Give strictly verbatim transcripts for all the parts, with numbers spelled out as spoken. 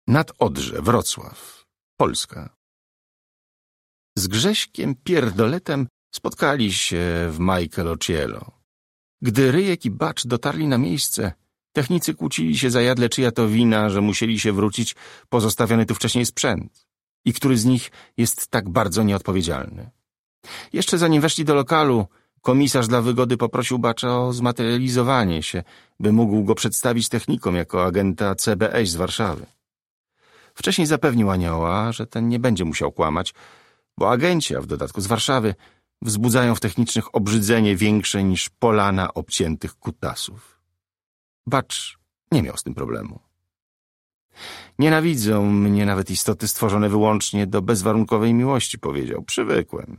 Nad Odrze, Wrocław, Polska. Z Grześkiem Pierdoletem spotkali się w Majcelocielo. Gdy Ryjek i Bacz dotarli na miejsce, technicy kłócili się zajadle, czyja to wina, że musieli się wrócić po zostawiony tu wcześniej sprzęt i który z nich jest tak bardzo nieodpowiedzialny. Jeszcze zanim weszli do lokalu, komisarz dla wygody poprosił Bacza o zmaterializowanie się, by mógł go przedstawić technikom jako agenta C B S z Warszawy. Wcześniej zapewnił Anioła, że ten nie będzie musiał kłamać, bo agenci, a w dodatku z Warszawy, wzbudzają w technicznych obrzydzenie większe niż polana obciętych kutasów. Bacz nie miał z tym problemu. Nienawidzą mnie nawet istoty stworzone wyłącznie do bezwarunkowej miłości, powiedział. Przywykłem.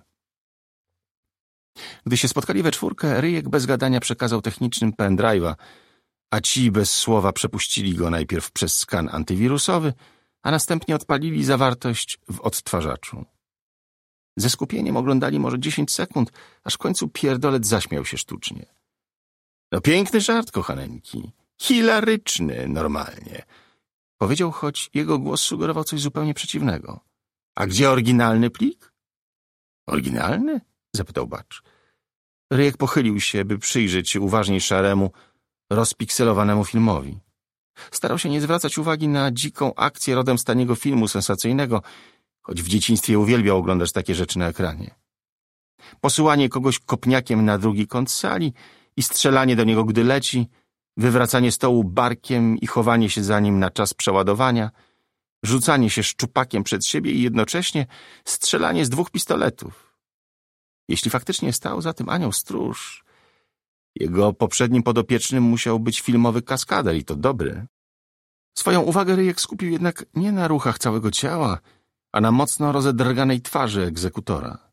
Gdy się spotkali we czwórkę, Ryjek bez gadania przekazał technicznym pendrive'a, a ci bez słowa przepuścili go najpierw przez skan antywirusowy, a następnie odpalili zawartość w odtwarzaczu. Ze skupieniem oglądali może dziesięć sekund, aż w końcu Pierdolet zaśmiał się sztucznie. No piękny żart, kochaneńki. Hilaryczny, normalnie. Powiedział, choć jego głos sugerował coś zupełnie przeciwnego. A gdzie oryginalny plik? Oryginalny? Zapytał Bacz. Ryjek pochylił się, by przyjrzeć się uważniej szaremu, rozpikselowanemu filmowi. Starał się nie zwracać uwagi na dziką akcję rodem z taniego filmu sensacyjnego, choć w dzieciństwie uwielbiał oglądać takie rzeczy na ekranie. Posyłanie kogoś kopniakiem na drugi kąt sali i strzelanie do niego, gdy leci, wywracanie stołu barkiem i chowanie się za nim na czas przeładowania, rzucanie się szczupakiem przed siebie i jednocześnie strzelanie z dwóch pistoletów. Jeśli faktycznie stał za tym anioł stróż, jego poprzednim podopiecznym musiał być filmowy kaskader i to dobry. Swoją uwagę Ryjek skupił jednak nie na ruchach całego ciała, a na mocno rozedrganej twarzy egzekutora.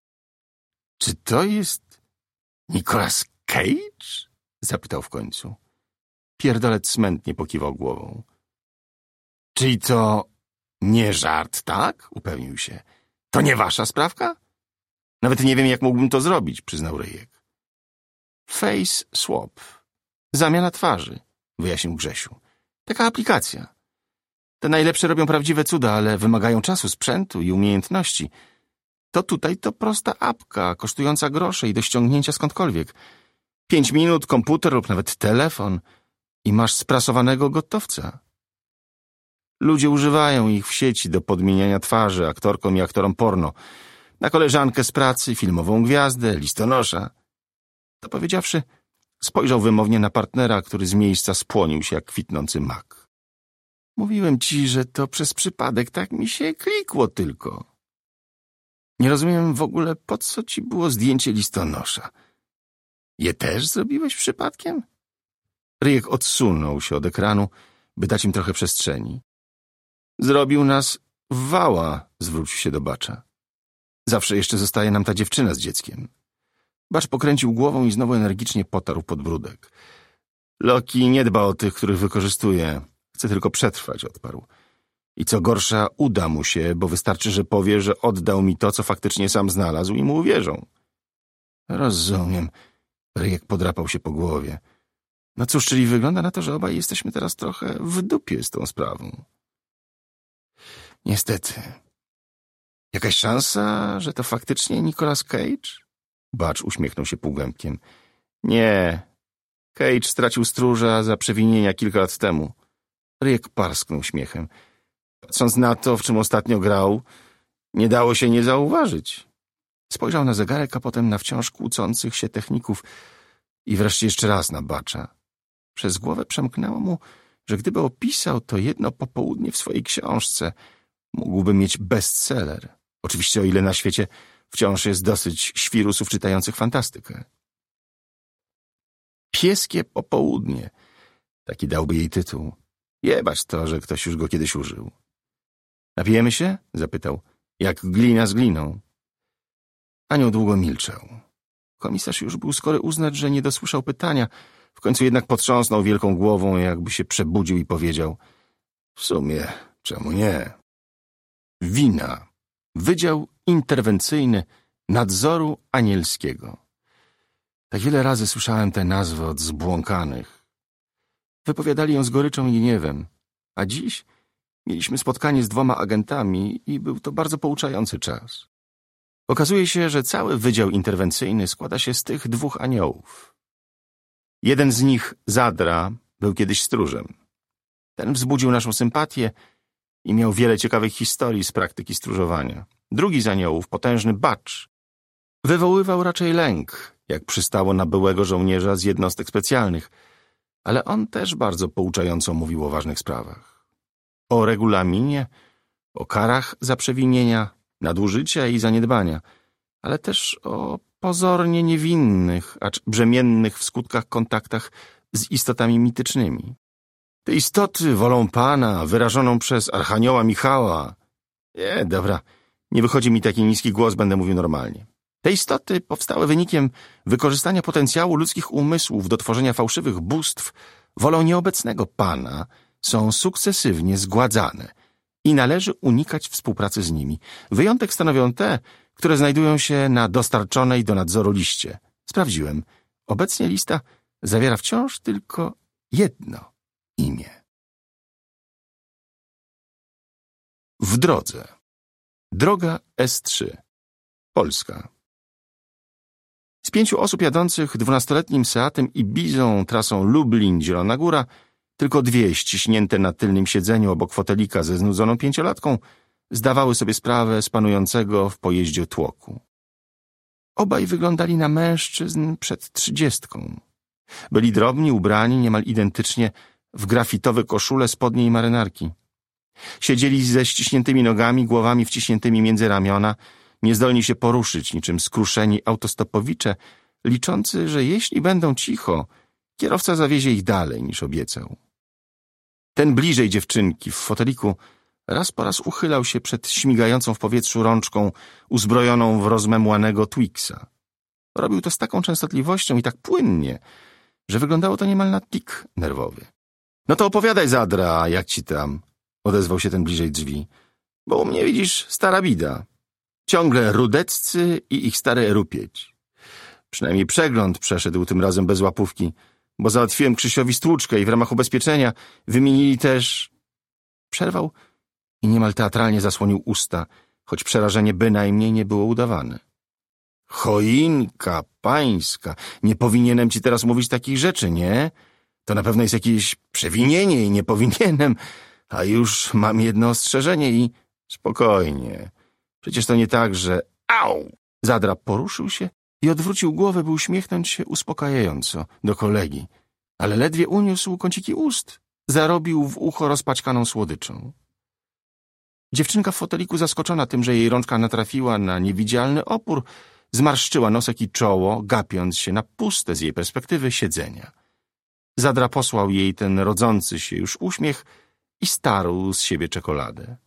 Czy to jest Nicolas Cage? Zapytał w końcu. Pierdolet smętnie pokiwał głową. Czyli to nie żart, tak? Upewnił się. To nie wasza sprawka? Nawet nie wiem, jak mógłbym to zrobić, przyznał Ryjek. Face swap. Zamiana twarzy, wyjaśnił Grzesiu. Taka aplikacja. Te najlepsze robią prawdziwe cuda, ale wymagają czasu, sprzętu i umiejętności. To tutaj to prosta apka, kosztująca grosze i do ściągnięcia skądkolwiek. Pięć minut, komputer lub nawet telefon i masz sprasowanego gotowca. Ludzie używają ich w sieci do podmieniania twarzy aktorkom i aktorom porno, na koleżankę z pracy, filmową gwiazdę, listonosza. To powiedziawszy, spojrzał wymownie na partnera, który z miejsca spłonił się jak kwitnący mak. Mówiłem ci, że to przez przypadek, tak mi się klikło tylko. Nie rozumiem w ogóle, po co ci było zdjęcie listonosza. Je też zrobiłeś przypadkiem? Ryjek odsunął się od ekranu, by dać im trochę przestrzeni. Zrobił nas w wała, zwrócił się do Bacza. Zawsze jeszcze zostaje nam ta dziewczyna z dzieckiem. Bacz pokręcił głową i znowu energicznie potarł podbródek. Loki nie dba o tych, których wykorzystuje. Chce tylko przetrwać, odparł. I co gorsza, uda mu się, bo wystarczy, że powie, że oddał mi to, co faktycznie sam znalazł i mu uwierzą. Rozumiem. Ryjek podrapał się po głowie. No cóż, czyli wygląda na to, że obaj jesteśmy teraz trochę w dupie z tą sprawą. Niestety. Jakaś szansa, że to faktycznie Nicolas Cage? Bacz uśmiechnął się półgębkiem. Nie. Cage stracił stróża za przewinienia kilka lat temu. Ryjek parsknął śmiechem. Patrząc na to, w czym ostatnio grał, nie dało się nie zauważyć. Spojrzał na zegarek, a potem na wciąż kłócących się techników i wreszcie jeszcze raz na Bacza. Przez głowę przemknęło mu, że gdyby opisał to jedno popołudnie w swojej książce, mógłby mieć bestseller. Oczywiście o ile na świecie wciąż jest dosyć świrusów czytających fantastykę. Pieskie popołudnie. Taki dałby jej tytuł. Jebać to, że ktoś już go kiedyś użył. Napijemy się? Zapytał. Jak glina z gliną. Anioł długo milczał. Komisarz już był skory uznać, że nie dosłyszał pytania. W końcu jednak potrząsnął wielką głową, jakby się przebudził i powiedział. W sumie, czemu nie? Wina. Wydział Interwencyjny Nadzoru Anielskiego. Tak wiele razy słyszałem tę nazwę od zbłąkanych. Wypowiadali ją z goryczą i gniewem, a dziś Mieliśmy spotkanie z dwoma agentami i był to bardzo pouczający czas. Okazuje się, że cały wydział interwencyjny składa się z tych dwóch aniołów. Jeden z nich, Zadra, był kiedyś stróżem. Ten wzbudził naszą sympatię i miał wiele ciekawych historii z praktyki stróżowania. Drugi z aniołów, potężny Bacz, wywoływał raczej lęk, jak przystało na byłego żołnierza z jednostek specjalnych, ale on też bardzo pouczająco mówił o ważnych sprawach. O regulaminie, o karach za przewinienia, nadużycia i zaniedbania, ale też o pozornie niewinnych, acz brzemiennych w skutkach kontaktach z istotami mitycznymi. Te istoty wolą Pana, wyrażoną przez Archanioła Michała. Nie, dobra, nie wychodzi mi taki niski głos, będę mówił normalnie. Te istoty powstały wynikiem wykorzystania potencjału ludzkich umysłów do tworzenia fałszywych bóstw, wolą nieobecnego Pana, są sukcesywnie zgładzane i należy unikać współpracy z nimi. Wyjątek stanowią te, które znajdują się na dostarczonej do nadzoru liście. Sprawdziłem. Obecnie lista zawiera wciąż tylko jedno imię. W drodze. Droga S trzy. Polska. Z pięciu osób jadących dwunastoletnim Seatem Ibizą trasą Lublin-Zielona Góra, tylko dwie ściśnięte na tylnym siedzeniu obok fotelika ze znudzoną pięciolatką zdawały sobie sprawę z panującego w pojeździe tłoku. Obaj wyglądali na mężczyzn przed trzydziestką. Byli drobni, ubrani niemal identycznie w grafitowe koszule, spodnie i marynarki. Siedzieli ze ściśniętymi nogami, głowami wciśniętymi między ramiona, niezdolni się poruszyć, niczym skruszeni autostopowicze, liczący, że jeśli będą cicho, kierowca zawiezie ich dalej niż obiecał. Ten bliżej dziewczynki w foteliku raz po raz uchylał się przed śmigającą w powietrzu rączką uzbrojoną w rozmemłanego Twixa. Robił to z taką częstotliwością i tak płynnie, że wyglądało to niemal na tik nerwowy. — No to opowiadaj, Zadra, jak ci tam? — odezwał się ten bliżej drzwi. — Bo u mnie, widzisz, stara bida. Ciągle rudeccy i ich stary rupieć. Przynajmniej przegląd przeszedł tym razem bez łapówki, bo załatwiłem Krzysiowi stłuczkę i w ramach ubezpieczenia wymienili też... Przerwał i niemal teatralnie zasłonił usta, choć przerażenie bynajmniej nie było udawane. Choinka pańska, nie powinienem ci teraz mówić takich rzeczy, nie? To na pewno jest jakieś przewinienie i nie powinienem, a już mam jedno ostrzeżenie i... Spokojnie. Przecież to nie tak, że... Au! Zadra poruszył się i odwrócił głowę, by uśmiechnąć się uspokajająco do kolegi, ale ledwie uniósł kąciki ust, zarobił w ucho rozpaćkaną słodyczą. Dziewczynka w foteliku, zaskoczona tym, że jej rączka natrafiła na niewidzialny opór, zmarszczyła nosek i czoło, gapiąc się na puste z jej perspektywy siedzenia. Zadra posłał jej ten rodzący się już uśmiech i starł z siebie czekoladę.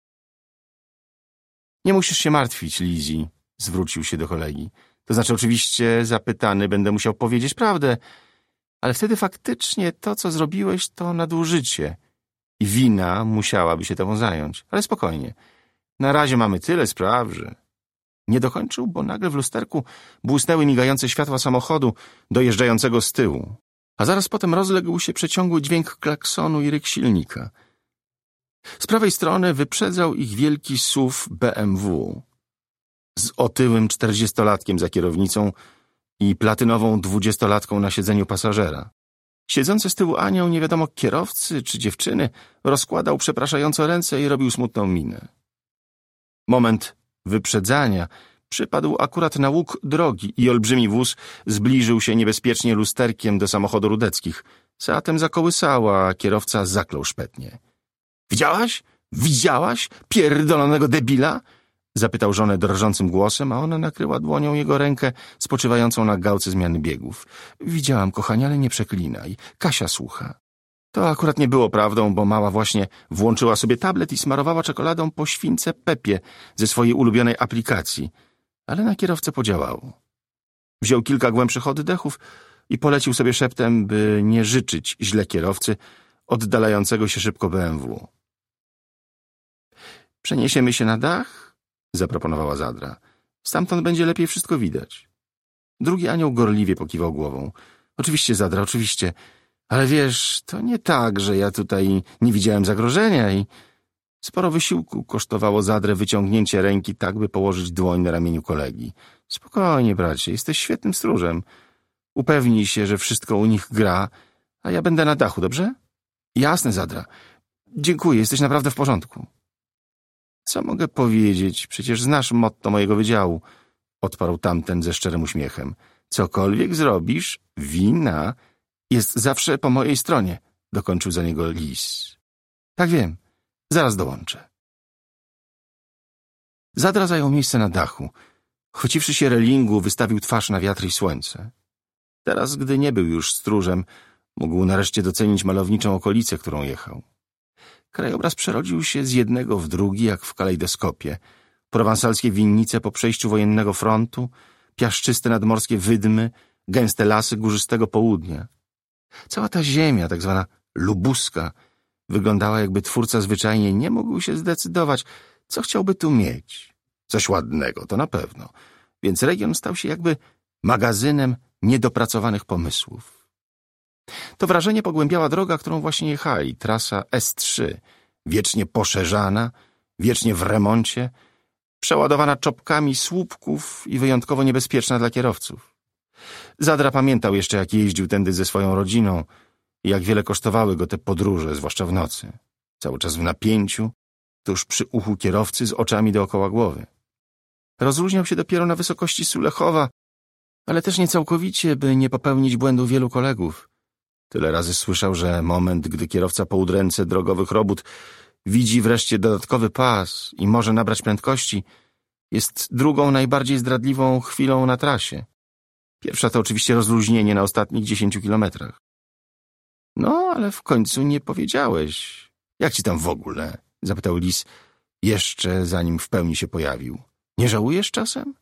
— Nie musisz się martwić, Lizzie — zwrócił się do kolegi. — To znaczy oczywiście zapytany będę musiał powiedzieć prawdę, ale wtedy faktycznie to, co zrobiłeś, to nadużycie i wina musiałaby się tobą zająć. Ale spokojnie. Na razie mamy tyle spraw, że... Nie dokończył, bo nagle w lusterku błysnęły migające światła samochodu dojeżdżającego z tyłu, a zaraz potem rozległ się przeciągły dźwięk klaksonu i ryk silnika. Z prawej strony wyprzedzał ich wielki S U V B M W z otyłym czterdziestolatkiem za kierownicą i platynową dwudziestolatką na siedzeniu pasażera. Siedzący z tyłu anioł, nie wiadomo kierowcy czy dziewczyny, rozkładał przepraszająco ręce i robił smutną minę. Moment wyprzedzania przypadł akurat na łuk drogi i olbrzymi wóz zbliżył się niebezpiecznie lusterkiem do samochodu Rudeckich. Seatem zakołysała, a kierowca zaklął szpetnie. — Widziałaś? Widziałaś? Pierdolonego debila? — zapytał żonę drżącym głosem, a ona nakryła dłonią jego rękę spoczywającą na gałce zmiany biegów. — Widziałam, kochanie, ale nie przeklinaj. Kasia słucha. To akurat nie było prawdą, bo mała właśnie włączyła sobie tablet i smarowała czekoladą po śwince Pepie ze swojej ulubionej aplikacji, ale na kierowcę podziałało. Wziął kilka głębszych oddechów i polecił sobie szeptem, by nie życzyć źle kierowcy oddalającego się szybko B M W. — Przeniesiemy się na dach? — zaproponowała Zadra. — Stamtąd będzie lepiej wszystko widać. Drugi anioł gorliwie pokiwał głową. — Oczywiście, Zadra, oczywiście. Ale wiesz, to nie tak, że ja tutaj nie widziałem zagrożenia i... Sporo wysiłku kosztowało Zadrę wyciągnięcie ręki tak, by położyć dłoń na ramieniu kolegi. Spokojnie, bracie, jesteś świetnym stróżem. Upewnij się, że wszystko u nich gra, a ja będę na dachu, dobrze? Jasne, Zadra. Dziękuję, jesteś naprawdę w porządku. Co mogę powiedzieć? Przecież znasz motto mojego wydziału, odparł tamten ze szczerym uśmiechem. Cokolwiek zrobisz, wina jest zawsze po mojej stronie, dokończył za niego lis. Tak wiem, zaraz dołączę. Zadra zajął miejsce na dachu. Chwyciwszy się relingu, wystawił twarz na wiatr i słońce. Teraz, gdy nie był już stróżem, mógł nareszcie docenić malowniczą okolicę, którą jechał. Krajobraz przerodził się z jednego w drugi, jak w kalejdoskopie. Prowansalskie winnice po przejściu wojennego frontu, piaszczyste nadmorskie wydmy, gęste lasy górzystego południa. Cała ta ziemia, tak zwana lubuska, wyglądała, jakby twórca zwyczajnie nie mógł się zdecydować, co chciałby tu mieć. Coś ładnego, to na pewno. Więc region stał się jakby magazynem niedopracowanych pomysłów. To wrażenie pogłębiała droga, którą właśnie jechali, trasa S trzy, wiecznie poszerzana, wiecznie w remoncie, przeładowana czopkami słupków i wyjątkowo niebezpieczna dla kierowców. Zadra pamiętał jeszcze, jak jeździł tędy ze swoją rodziną i jak wiele kosztowały go te podróże, zwłaszcza w nocy. Cały czas w napięciu, tuż przy uchu kierowcy z oczami dookoła głowy. Rozluźniał się dopiero na wysokości Sulechowa, ale też nie całkowicie, by nie popełnić błędu wielu kolegów. Tyle razy słyszał, że moment, gdy kierowca po udręce drogowych robót widzi wreszcie dodatkowy pas i może nabrać prędkości, jest drugą, najbardziej zdradliwą chwilą na trasie. Pierwsza to oczywiście rozluźnienie na ostatnich dziesięciu kilometrach. No, ale w końcu nie powiedziałeś. Jak ci tam w ogóle? Zapytał lis, jeszcze zanim w pełni się pojawił. Nie żałujesz czasem?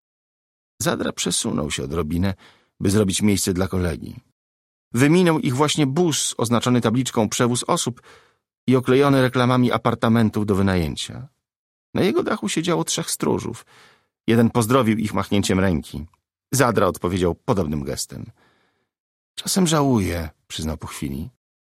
Zadra przesunął się odrobinę, by zrobić miejsce dla kolegi. Wyminął ich właśnie bus oznaczony tabliczką przewóz osób i oklejony reklamami apartamentów do wynajęcia. Na jego dachu siedziało trzech stróżów. Jeden pozdrowił ich machnięciem ręki. Zadra odpowiedział podobnym gestem. Czasem żałuję, przyznał po chwili.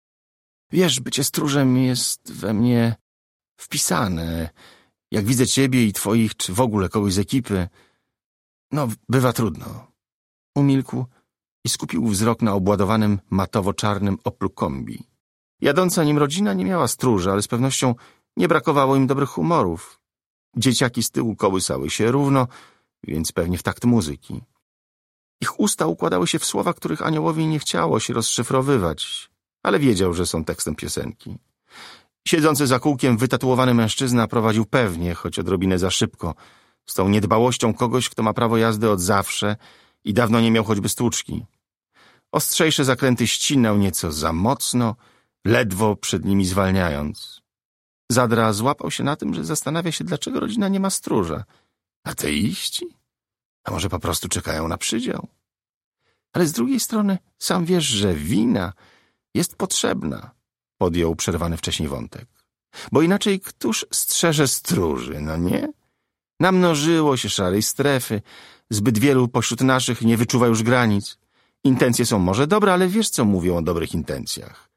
Wiesz, bycie stróżem jest we mnie wpisane. Jak widzę ciebie i twoich, czy w ogóle kogoś z ekipy, no, bywa trudno. Umilkł i skupił wzrok na obładowanym matowo-czarnym Oplu Kombi. Jadąca nim rodzina nie miała stróża, ale z pewnością nie brakowało im dobrych humorów. Dzieciaki z tyłu kołysały się równo, więc pewnie w takt muzyki. Ich usta układały się w słowa, których aniołowi nie chciało się rozszyfrowywać, ale wiedział, że są tekstem piosenki. Siedzący za kółkiem wytatuowany mężczyzna prowadził pewnie, choć odrobinę za szybko, z tą niedbałością kogoś, kto ma prawo jazdy od zawsze i dawno nie miał choćby stłuczki. Ostrzejsze zakręty ścinał nieco za mocno, ledwo przed nimi zwalniając. Zadra złapał się na tym, że zastanawia się, dlaczego rodzina nie ma stróża. Ateiści? A może po prostu czekają na przydział? Ale z drugiej strony sam wiesz, że wina jest potrzebna, podjął przerwany wcześniej wątek. Bo inaczej któż strzeże stróży, no nie? Namnożyło się szarej strefy, zbyt wielu pośród naszych nie wyczuwa już granic. Intencje są może dobre, ale wiesz, co mówią o dobrych intencjach.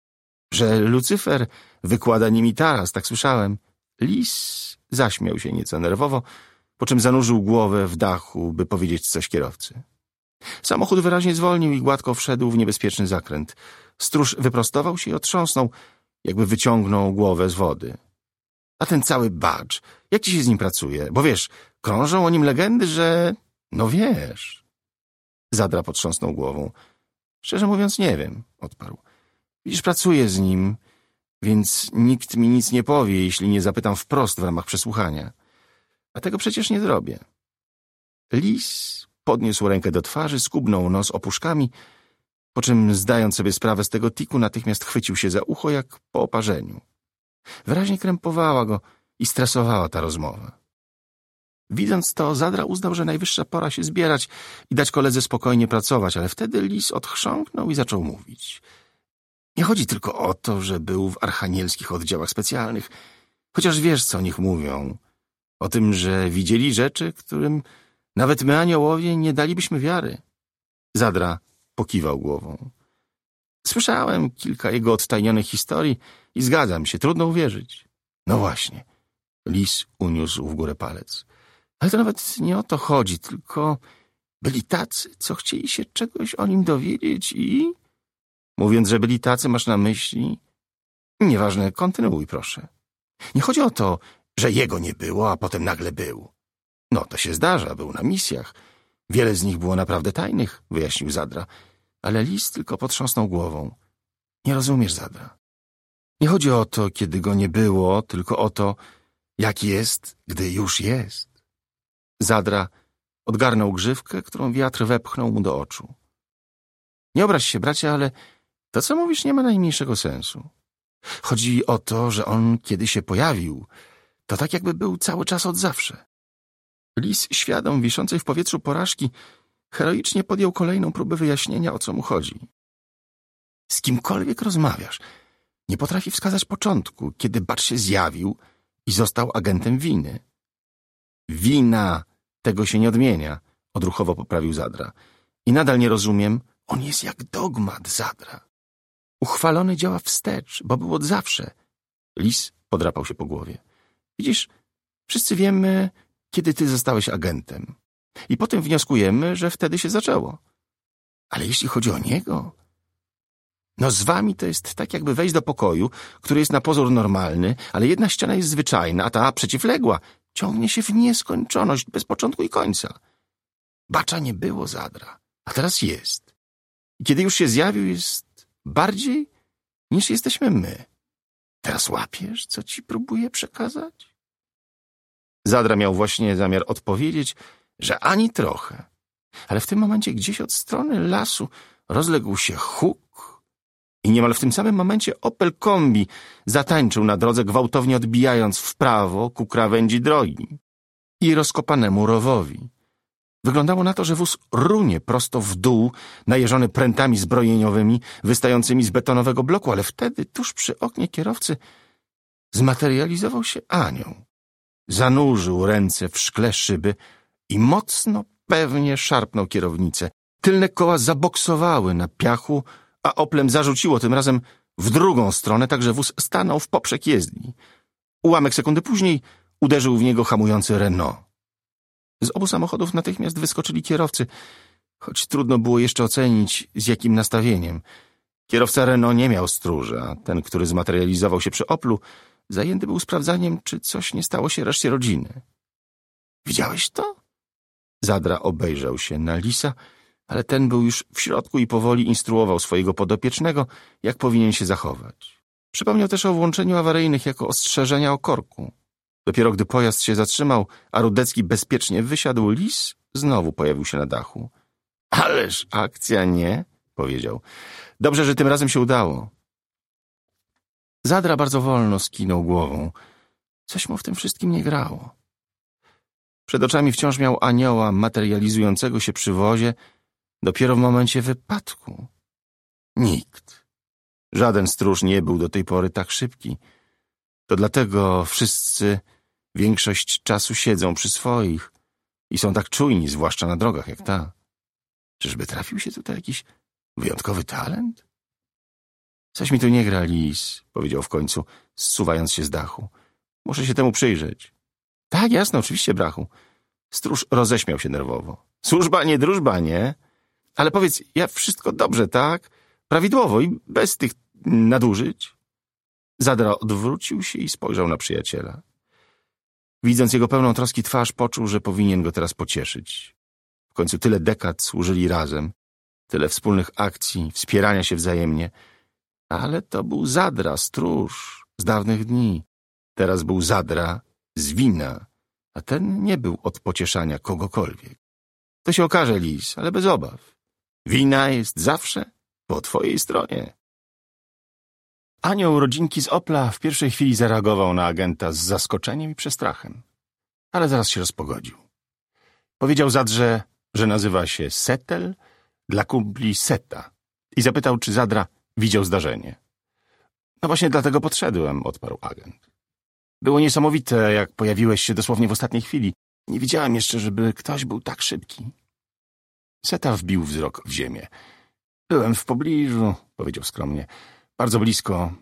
Że Lucyfer wykłada nimi taras, tak słyszałem. Lis zaśmiał się nieco nerwowo, po czym zanurzył głowę w dachu, by powiedzieć coś kierowcy. Samochód wyraźnie zwolnił i gładko wszedł w niebezpieczny zakręt. Stróż wyprostował się i otrząsnął, jakby wyciągnął głowę z wody. A ten cały badż, jak ci się z nim pracuje? Bo wiesz, krążą o nim legendy, że... No wiesz... Zadra potrząsnął głową. Szczerze mówiąc, nie wiem, odparł. Widzisz, pracuję z nim, więc nikt mi nic nie powie, jeśli nie zapytam wprost w ramach przesłuchania. A tego przecież nie zrobię. Lis podniósł rękę do twarzy, skubnął nos opuszkami, po czym, zdając sobie sprawę z tego tiku, natychmiast chwycił się za ucho jak po oparzeniu. Wyraźnie krępowała go i stresowała ta rozmowa. Widząc to, Zadra uznał, że najwyższa pora się zbierać i dać koledze spokojnie pracować, ale wtedy lis odchrząknął i zaczął mówić. Nie chodzi tylko o to, że był w archanielskich oddziałach specjalnych, chociaż wiesz, co o nich mówią. O tym, że widzieli rzeczy, którym nawet my, aniołowie, nie dalibyśmy wiary. Zadra pokiwał głową. Słyszałem kilka jego odtajnionych historii i zgadzam się, trudno uwierzyć. No właśnie. Lis uniósł w górę palec. Ale to nawet nie o to chodzi, tylko byli tacy, co chcieli się czegoś o nim dowiedzieć i... Mówiąc, że byli tacy, masz na myśli... Nieważne, kontynuuj, proszę. Nie chodzi o to, że jego nie było, a potem nagle był. No, to się zdarza, był na misjach. Wiele z nich było naprawdę tajnych, wyjaśnił Zadra. Ale Lis tylko potrząsnął głową. Nie rozumiesz, Zadra. Nie chodzi o to, kiedy go nie było, tylko o to, jak jest, gdy już jest. Zadra odgarnął grzywkę, którą wiatr wepchnął mu do oczu. Nie obraź się, bracie, ale to, co mówisz, nie ma najmniejszego sensu. Chodzi o to, że on, kiedy się pojawił, to tak jakby był cały czas od zawsze. Lis, świadom wiszącej w powietrzu porażki, heroicznie podjął kolejną próbę wyjaśnienia, o co mu chodzi. Z kimkolwiek rozmawiasz, nie potrafi wskazać początku, kiedy Bacz się zjawił i został agentem winy. Wina, tego się nie odmienia, odruchowo poprawił Zadra. I nadal nie rozumiem, on jest jak dogmat, Zadra. Uchwalony działa wstecz, bo był od zawsze. Lis podrapał się po głowie. Widzisz, wszyscy wiemy, kiedy ty zostałeś agentem. I potem wnioskujemy, że wtedy się zaczęło. Ale jeśli chodzi o niego... No z wami to jest tak, jakby wejść do pokoju, który jest na pozór normalny, ale jedna ściana jest zwyczajna, a ta przeciwległa ciągnie się w nieskończoność, bez początku i końca. Bacza nie było, Zadra, a teraz jest. I kiedy już się zjawił, jest bardziej niż jesteśmy my. Teraz łapiesz, co ci próbuję przekazać? Zadra miał właśnie zamiar odpowiedzieć, że ani trochę. Ale w tym momencie gdzieś od strony lasu rozległ się huk i niemal w tym samym momencie Opel Kombi zatańczył na drodze, gwałtownie odbijając w prawo ku krawędzi drogi i rozkopanemu rowowi. Wyglądało na to, że wóz runie prosto w dół, najeżony prętami zbrojeniowymi wystającymi z betonowego bloku, ale wtedy tuż przy oknie kierowcy zmaterializował się anioł. Zanurzył ręce w szkle szyby i mocno, pewnie szarpnął kierownicę. Tylne koła zaboksowały na piachu, a Oplem zarzuciło tym razem w drugą stronę, tak że wóz stanął w poprzek jezdni. Ułamek sekundy później uderzył w niego hamujący Renault. Z obu samochodów natychmiast wyskoczyli kierowcy, choć trudno było jeszcze ocenić, z jakim nastawieniem. Kierowca Renault nie miał stróża, ten, który zmaterializował się przy Oplu, zajęty był sprawdzaniem, czy coś nie stało się reszcie rodziny. Widziałeś to? Zadra obejrzał się na Lisa, ale ten był już w środku i powoli instruował swojego podopiecznego, jak powinien się zachować. Przypomniał też o włączeniu awaryjnych jako ostrzeżenia o korku. Dopiero gdy pojazd się zatrzymał, a Rudecki bezpiecznie wysiadł, Lis znowu pojawił się na dachu. Ależ akcja, nie? Powiedział. Dobrze, że tym razem się udało. Zadra bardzo wolno skinął głową. Coś mu w tym wszystkim nie grało. Przed oczami wciąż miał anioła materializującego się przy wozie dopiero w momencie wypadku. Nikt, żaden stróż nie był do tej pory tak szybki. To dlatego wszyscy większość czasu siedzą przy swoich i są tak czujni, zwłaszcza na drogach jak ta. Czyżby trafił się tutaj jakiś wyjątkowy talent? Coś mi tu nie gra, Lis, powiedział w końcu, zsuwając się z dachu. Muszę się temu przyjrzeć. Tak, jasno, oczywiście, brachu. Stróż roześmiał się nerwowo. Służba, nie drużba, nie? Ale powiedz, ja wszystko dobrze, tak? Prawidłowo i bez tych nadużyć? Zadra odwrócił się i spojrzał na przyjaciela. Widząc jego pełną troski twarz, poczuł, że powinien go teraz pocieszyć. W końcu tyle dekad służyli razem, tyle wspólnych akcji, wspierania się wzajemnie. Ale to był Zadra, stróż z dawnych dni. Teraz był Zadra z wina, a ten nie był od pocieszania kogokolwiek. To się okaże, Lis, ale bez obaw. Wina jest zawsze po twojej stronie. Anioł rodzinki z Opla w pierwszej chwili zareagował na agenta z zaskoczeniem i przestrachem, ale zaraz się rozpogodził. Powiedział Zadrze, że nazywa się Setel, dla kumpli Seta i zapytał, czy Zadra widział zdarzenie. No właśnie dlatego podszedłem, odparł agent. Było niesamowite, jak pojawiłeś się dosłownie w ostatniej chwili. Nie widziałem jeszcze, żeby ktoś był tak szybki. Seta wbił wzrok w ziemię. Byłem w pobliżu, powiedział skromnie. Bardzo blisko.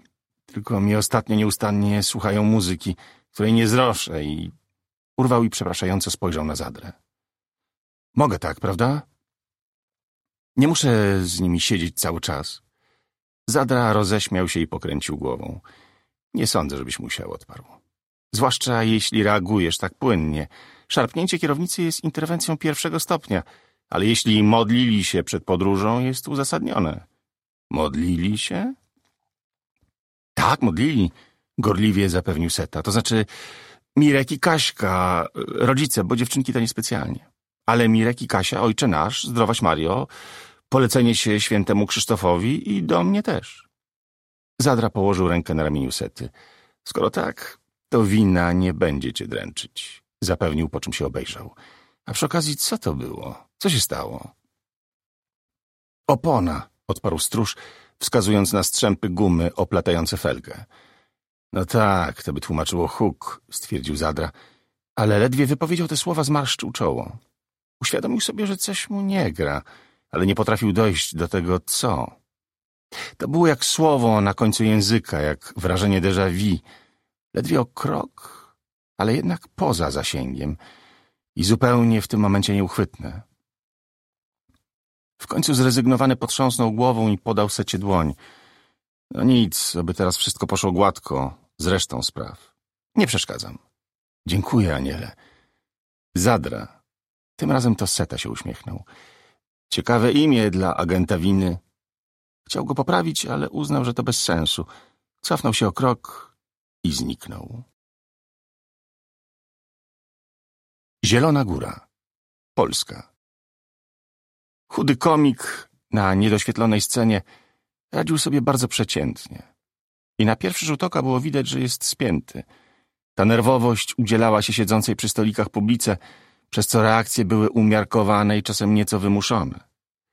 Tylko mi ostatnio nieustannie słuchają muzyki, której nie znoszę i urwał i przepraszająco spojrzał na Zadrę. Mogę tak, prawda? Nie muszę z nimi siedzieć cały czas. Zadra roześmiał się i pokręcił głową. Nie sądzę, żebyś musiał, odparł. Zwłaszcza jeśli reagujesz tak płynnie. Szarpnięcie kierownicy jest interwencją pierwszego stopnia, ale jeśli modlili się przed podróżą, jest uzasadnione. Modlili się? Tak, modlili, gorliwie zapewnił Seta. To znaczy Mirek i Kaśka, rodzice, bo dziewczynki to niespecjalnie. Ale Mirek i Kasia, ojcze nasz, zdrowaś Mario, polecenie się świętemu Krzysztofowi i do mnie też. Zadra położył rękę na ramieniu Sety. Skoro tak, to wina nie będzie cię dręczyć, zapewnił, po czym się obejrzał. A przy okazji, co to było? Co się stało? Opona, odparł stróż, wskazując na strzępy gumy oplatające felgę. No tak, to by tłumaczyło huk, stwierdził Zadra, ale ledwie wypowiedział te słowa, zmarszczył czoło. Uświadomił sobie, że coś mu nie gra, ale nie potrafił dojść do tego, co. To było jak słowo na końcu języka, jak wrażenie déjà vu, ledwie o krok, ale jednak poza zasięgiem i zupełnie w tym momencie nieuchwytne. W końcu zrezygnowany potrząsnął głową i podał Secie dłoń. No nic, aby teraz wszystko poszło gładko, z resztą spraw. Nie przeszkadzam. Dziękuję, Aniele. Zadra. Tym razem to Seta się uśmiechnął. Ciekawe imię dla agenta winy. Chciał go poprawić, ale uznał, że to bez sensu. Cofnął się o krok i zniknął. Zielona Góra. Polska. Chudy komik na niedoświetlonej scenie radził sobie bardzo przeciętnie. I na pierwszy rzut oka było widać, że jest spięty. Ta nerwowość udzielała się siedzącej przy stolikach publice, przez co reakcje były umiarkowane i czasem nieco wymuszone.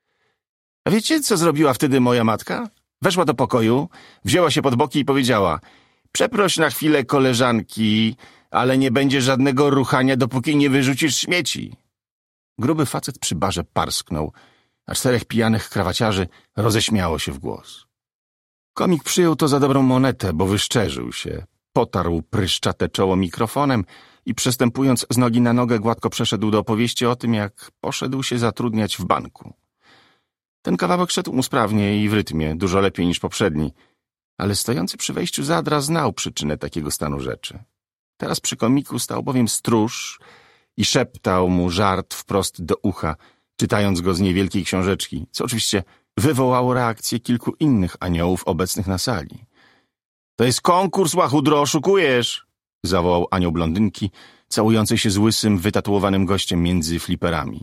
A wiecie, co zrobiła wtedy moja matka? Weszła do pokoju, wzięła się pod boki i powiedziała: przeproś na chwilę koleżanki, ale nie będzie żadnego ruchania, dopóki nie wyrzucisz śmieci. Gruby facet przy barze parsknął, a czterech pijanych krawaciarzy roześmiało się w głos. Komik przyjął to za dobrą monetę, bo wyszczerzył się, potarł pryszczate czoło mikrofonem i przestępując z nogi na nogę gładko przeszedł do opowieści o tym, jak poszedł się zatrudniać w banku. Ten kawałek szedł mu sprawnie i w rytmie, dużo lepiej niż poprzedni, ale stojący przy wejściu Zadra znał przyczynę takiego stanu rzeczy. Teraz przy komiku stał bowiem stróż i szeptał mu żart wprost do ucha, czytając go z niewielkiej książeczki, co oczywiście wywołało reakcję kilku innych aniołów obecnych na sali. To jest konkurs, łachudro, oszukujesz! Zawołał anioł blondynki, całującej się z łysym, wytatuowanym gościem między fliperami.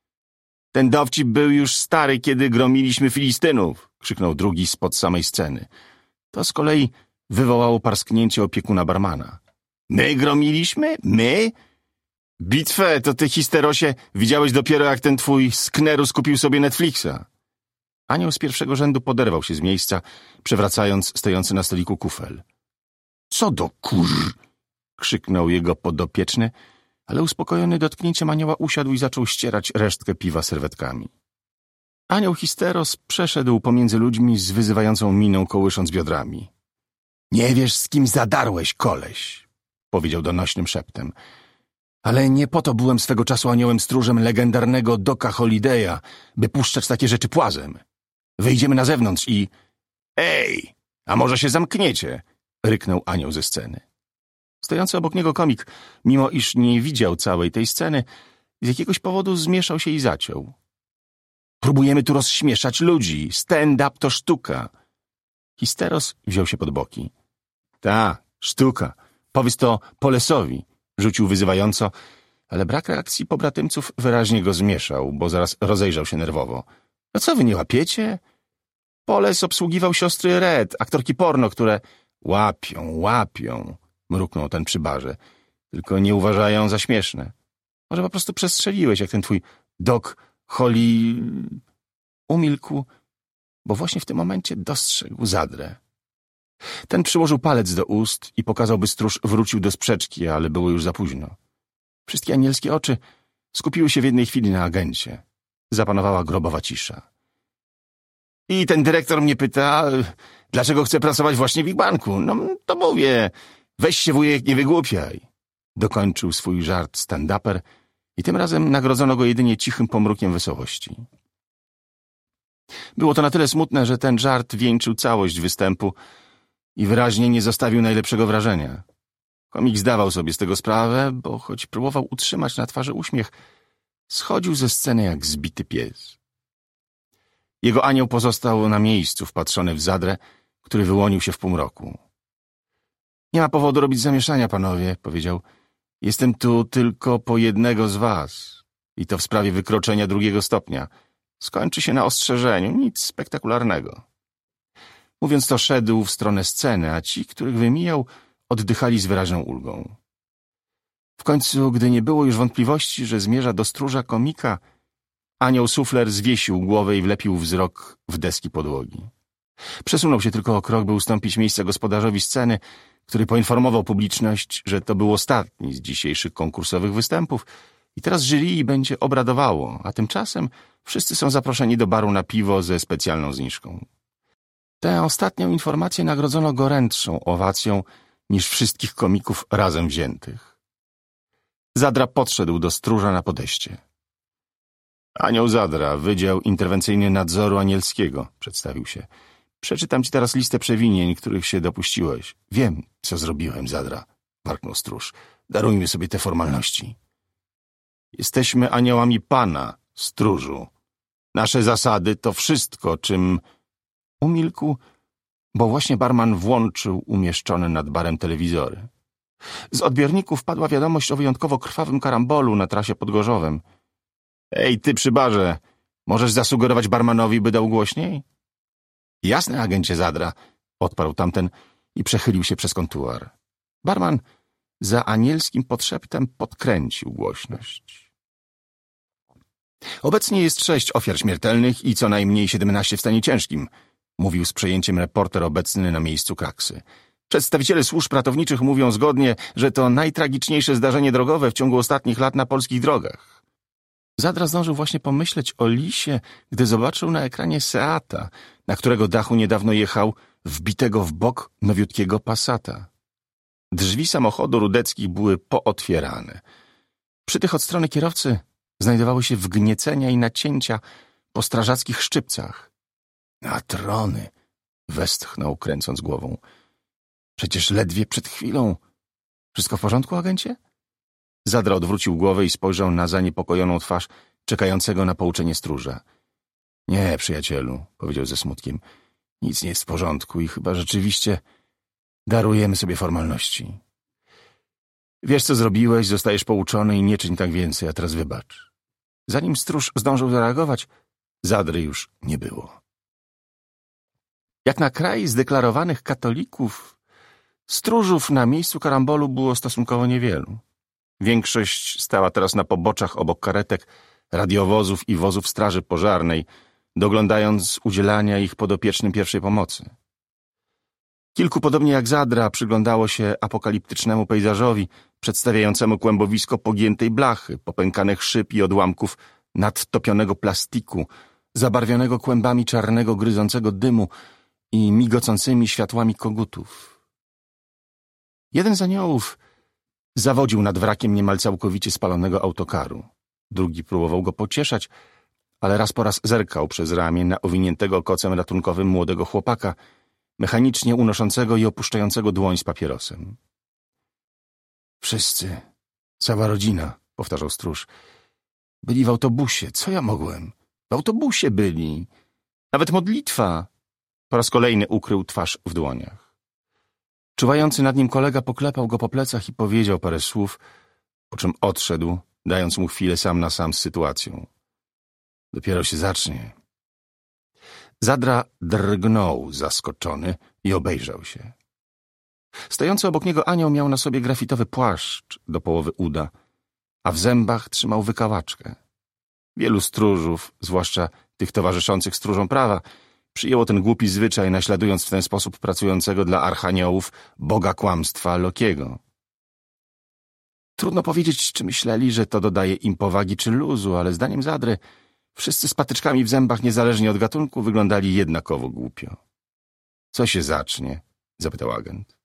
Ten dowcip był już stary, kiedy gromiliśmy Filistynów! Krzyknął drugi spod samej sceny. To z kolei wywołało parsknięcie opiekuna barmana. My gromiliśmy? My? Bitwę to ty, histerosie, widziałeś dopiero, jak ten twój skneru skupił sobie Netflixa. Anioł z pierwszego rzędu poderwał się z miejsca, przewracając stojący na stoliku kufel. Co do kur... krzyknął jego podopieczny, ale uspokojony dotknięciem anioła usiadł i zaczął ścierać resztkę piwa serwetkami. Anioł histeros przeszedł pomiędzy ludźmi z wyzywającą miną, kołysząc biodrami. Nie wiesz, z kim zadarłeś, koleś, powiedział donośnym szeptem. Ale nie po to byłem swego czasu aniołem stróżem legendarnego Doka Holiday'a, by puszczać takie rzeczy płazem. Wyjdziemy na zewnątrz i... Ej, a może się zamkniecie? Ryknął anioł ze sceny. Stojący obok niego komik, mimo iż nie widział całej tej sceny, z jakiegoś powodu zmieszał się i zaciął. Próbujemy tu rozśmieszać ludzi. Stand-up to sztuka. Histeros wziął się pod boki. Ta, sztuka. Powiedz to Polesowi. Rzucił wyzywająco, ale brak reakcji pobratymców wyraźnie go zmieszał, bo zaraz rozejrzał się nerwowo. No co wy nie łapiecie? Poles obsługiwał siostry Red, aktorki porno, które... Łapią, łapią, mruknął ten przy barze. Tylko nie uważają za śmieszne. Może po prostu przestrzeliłeś, jak ten twój Doc Holly... Umilkł, bo właśnie w tym momencie dostrzegł Zadrę. Ten przyłożył palec do ust i pokazał, by stróż wrócił do sprzeczki, ale było już za późno. Wszystkie anielskie oczy skupiły się w jednej chwili na agencie. Zapanowała grobowa cisza. I ten dyrektor mnie pyta, Dlaczego chcę pracować właśnie w ich banku? No to mówię, weź się wujek, nie wygłupiaj. Dokończył swój żart stand-uper i tym razem nagrodzono go jedynie cichym pomrukiem wesołości. Było to na tyle smutne, że ten żart wieńczył całość występu i wyraźnie nie zostawił najlepszego wrażenia. Komik zdawał sobie z tego sprawę, bo choć próbował utrzymać na twarzy uśmiech, schodził ze sceny jak zbity pies. Jego anioł pozostał na miejscu, wpatrzony w Zadrę, który wyłonił się w półmroku. Nie ma powodu robić zamieszania, panowie, powiedział. Jestem tu tylko po jednego z was i to w sprawie wykroczenia drugiego stopnia. Skończy się na ostrzeżeniu, nic spektakularnego. Mówiąc to, szedł w stronę sceny, a ci, których wymijał, oddychali z wyraźną ulgą. W końcu, gdy nie było już wątpliwości, że zmierza do stróża komika, anioł sufler zwiesił głowę i wlepił wzrok w deski podłogi. Przesunął się tylko o krok, by ustąpić miejsca gospodarzowi sceny, który poinformował publiczność, że to był ostatni z dzisiejszych konkursowych występów i teraz jury będzie obradowało, a tymczasem wszyscy są zaproszeni do baru na piwo ze specjalną zniżką. Tę ostatnią informację nagrodzono gorętszą owacją niż wszystkich komików razem wziętych. Zadra podszedł do stróża na podejście. Anioł Zadra, Wydział Interwencyjny Nadzoru Anielskiego, przedstawił się. Przeczytam ci teraz listę przewinień, których się dopuściłeś. Wiem, co zrobiłem, Zadra, warknął stróż. Darujmy sobie te formalności. Jesteśmy aniołami Pana, stróżu. Nasze zasady to wszystko, czym... Umilkł, bo właśnie barman włączył umieszczone nad barem telewizory. Z odbiorników padła wiadomość o wyjątkowo krwawym karambolu na trasie pod Gorzowem. Ej, ty przy barze, możesz zasugerować barmanowi, by dał głośniej? Jasne, agencie Zadra, odparł tamten i przechylił się przez kontuar. Barman za anielskim podszeptem podkręcił głośność. Obecnie jest sześć ofiar śmiertelnych i co najmniej siedemnaście w stanie ciężkim, mówił z przejęciem reporter obecny na miejscu kraksy. Przedstawiciele służb ratowniczych mówią zgodnie, że to najtragiczniejsze zdarzenie drogowe w ciągu ostatnich lat na polskich drogach. Zadra zdążył właśnie pomyśleć o lisie, gdy zobaczył na ekranie Seata, na którego dachu niedawno jechał wbitego w bok nowiutkiego Passata. Drzwi samochodu Rudeckich były pootwierane. Przy tych od strony kierowcy znajdowały się wgniecenia i nacięcia po strażackich szczypcach. Na trony! Westchnął, kręcąc głową. Przecież ledwie przed chwilą. Wszystko w porządku, agencie? Zadra odwrócił głowę i spojrzał na zaniepokojoną twarz czekającego na pouczenie stróża. Nie, przyjacielu, powiedział ze smutkiem. Nic nie jest w porządku i chyba rzeczywiście darujemy sobie formalności. Wiesz, co zrobiłeś, zostajesz pouczony i nie czyń tak więcej, a teraz wybacz. Zanim stróż zdążył zareagować, Zadry już nie było. Jak na kraj zdeklarowanych katolików, stróżów na miejscu karambolu było stosunkowo niewielu. Większość stała teraz na poboczach obok karetek, radiowozów i wozów straży pożarnej, doglądając udzielania ich podopiecznym pierwszej pomocy. Kilku, podobnie jak Zadra, przyglądało się apokaliptycznemu pejzażowi przedstawiającemu kłębowisko pogiętej blachy, popękanych szyb i odłamków nadtopionego plastiku, zabarwionego kłębami czarnego, gryzącego dymu i migocącymi światłami kogutów. Jeden z aniołów zawodził nad wrakiem niemal całkowicie spalonego autokaru. Drugi próbował go pocieszać, ale raz po raz zerkał przez ramię na owiniętego kocem ratunkowym młodego chłopaka, mechanicznie unoszącego i opuszczającego dłoń z papierosem. Wszyscy, cała rodzina, powtarzał stróż. Byli w autobusie. Co ja mogłem? W autobusie byli. Nawet modlitwa. Po raz kolejny ukrył twarz w dłoniach. Czuwający nad nim kolega poklepał go po plecach i powiedział parę słów, po czym odszedł, dając mu chwilę sam na sam z sytuacją. Dopiero się zacznie. Zadra drgnął zaskoczony i obejrzał się. Stojący obok niego anioł miał na sobie grafitowy płaszcz do połowy uda, a w zębach trzymał wykałaczkę. Wielu stróżów, zwłaszcza tych towarzyszących stróżom prawa, przyjęło ten głupi zwyczaj, naśladując w ten sposób pracującego dla archaniołów boga kłamstwa Lokiego. Trudno powiedzieć, czy myśleli, że to dodaje im powagi czy luzu, ale zdaniem Zadry wszyscy z patyczkami w zębach, niezależnie od gatunku, wyglądali jednakowo głupio. Co się zacznie? Zapytał agent.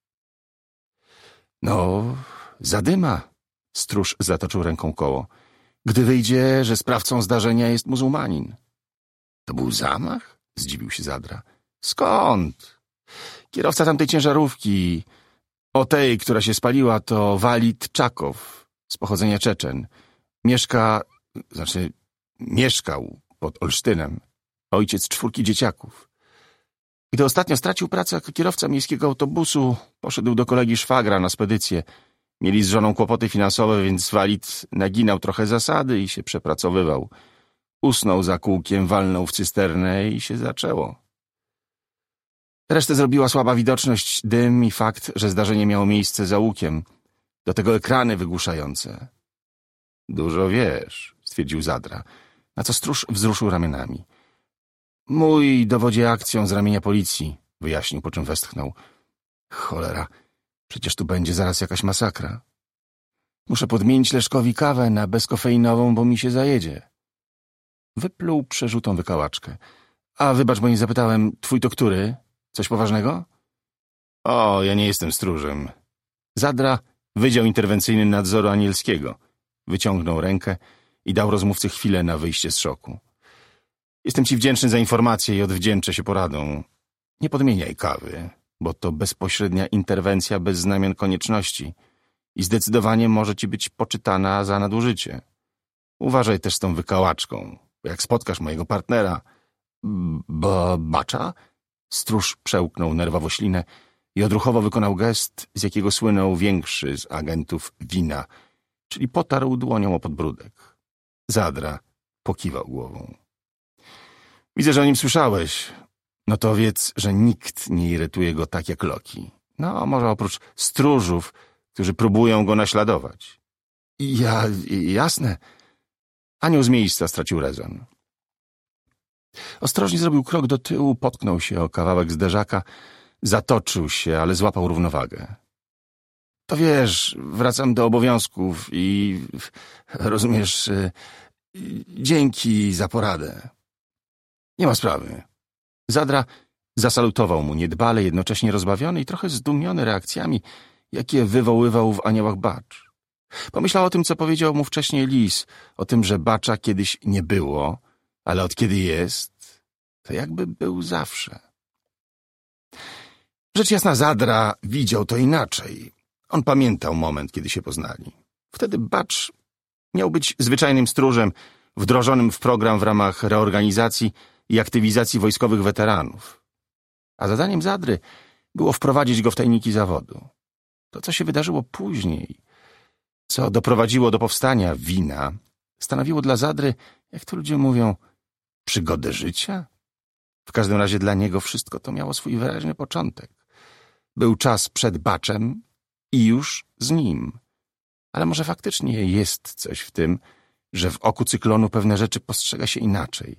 No, zadyma. Stróż zatoczył ręką koło. Gdy wyjdzie, że sprawcą zdarzenia jest muzułmanin. To był zamach? Zdziwił się Zadra. Skąd? Kierowca tamtej ciężarówki, o tej, która się spaliła, to Walid Czakow, z pochodzenia Czeczen. Mieszka, znaczy mieszkał pod Olsztynem. Ojciec czwórki dzieciaków. Gdy ostatnio stracił pracę jako kierowca miejskiego autobusu, poszedł do kolegi szwagra na spedycję. Mieli z żoną kłopoty finansowe, więc Walid naginał trochę zasady i się przepracowywał. Usnął za kółkiem, walnął w cysternę i się zaczęło. Resztę zrobiła słaba widoczność, dym i fakt, że zdarzenie miało miejsce za łukiem. Do tego ekrany wygłuszające. Dużo wiesz, stwierdził Zadra, na co stróż wzruszył ramionami. Mój dowodzi akcją z ramienia policji, wyjaśnił, po czym westchnął. Cholera, przecież tu będzie zaraz jakaś masakra. Muszę podmienić Leszkowi kawę na bezkofeinową, bo mi się zajedzie. Wypluł przerzutą wykałaczkę. A wybacz, bo nie zapytałem, twój to który? Coś poważnego? O, ja nie jestem stróżem. Zadra, Wydział Interwencyjny Nadzoru Anielskiego. Wyciągnął rękę i dał rozmówcy chwilę na wyjście z szoku. Jestem ci wdzięczny za informację i odwdzięczę się poradą. Nie podmieniaj kawy, bo to bezpośrednia interwencja bez znamion konieczności i zdecydowanie może ci być poczytana za nadużycie. Uważaj też z tą wykałaczką, bo jak spotkasz mojego partnera... Bo bacza? Stróż przełknął nerwowo ślinę i odruchowo wykonał gest, z jakiego słynął większy z agentów wina, czyli potarł dłonią o podbródek. Zadra pokiwał głową. Widzę, że o nim słyszałeś. No to wiedz, że nikt nie irytuje go tak jak Loki. No, może oprócz stróżów, którzy próbują go naśladować. Ja, jasne. Anioł z miejsca stracił rezon. Ostrożnie zrobił krok do tyłu, potknął się o kawałek zderzaka, zatoczył się, ale złapał równowagę. To wiesz, wracam do obowiązków i, rozumiesz, dzięki za poradę. Nie ma sprawy. Zadra zasalutował mu niedbale, jednocześnie rozbawiony i trochę zdumiony reakcjami, jakie wywoływał w aniołach Bacz. Pomyślał o tym, co powiedział mu wcześniej Lis, o tym, że Bacza kiedyś nie było, ale od kiedy jest, to jakby był zawsze. Rzecz jasna, Zadra widział to inaczej. On pamiętał moment, kiedy się poznali. Wtedy Bacz miał być zwyczajnym stróżem, wdrożonym w program w ramach reorganizacji i aktywizacji wojskowych weteranów. A zadaniem Zadry było wprowadzić go w tajniki zawodu. To, co się wydarzyło później, co doprowadziło do powstania wina, stanowiło dla Zadry, jak to ludzie mówią, przygodę życia? W każdym razie dla niego wszystko to miało swój wyraźny początek. Był czas przed Baczem i już z nim. Ale może faktycznie jest coś w tym, że w oku cyklonu pewne rzeczy postrzega się inaczej.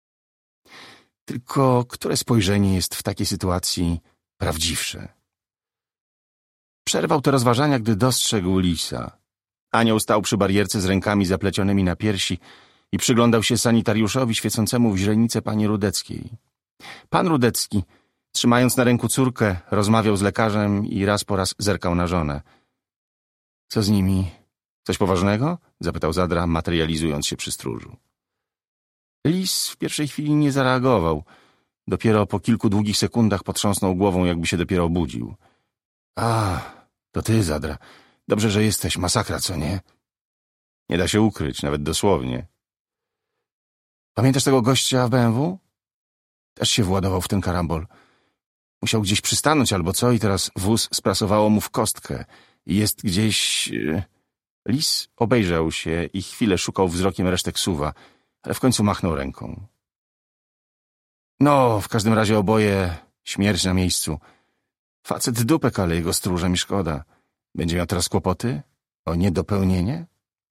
Tylko które spojrzenie jest w takiej sytuacji prawdziwsze? Przerwał te rozważania, gdy dostrzegł Lisa. Anioł stał przy barierce z rękami zaplecionymi na piersi i przyglądał się sanitariuszowi świecącemu w źrenicy pani Rudeckiej. Pan Rudecki, trzymając na ręku córkę, rozmawiał z lekarzem i raz po raz zerkał na żonę. — Co z nimi? Coś poważnego? — zapytał Zadra, materializując się przy stróżu. Lis w pierwszej chwili nie zareagował. Dopiero po kilku długich sekundach potrząsnął głową, jakby się dopiero obudził. — A, to ty, Zadra. Dobrze, że jesteś. Masakra, co nie? Nie da się ukryć, nawet dosłownie. Pamiętasz tego gościa w B M W? Też się władował w ten karambol. Musiał gdzieś przystanąć albo co i teraz wóz sprasowało mu w kostkę. I jest gdzieś... Lis obejrzał się i chwilę szukał wzrokiem resztek suwa, ale w końcu machnął ręką. No, w każdym razie oboje śmierć na miejscu. Facet dupek, ale jego stróża mi szkoda. Będzie miał teraz kłopoty? O niedopełnienie?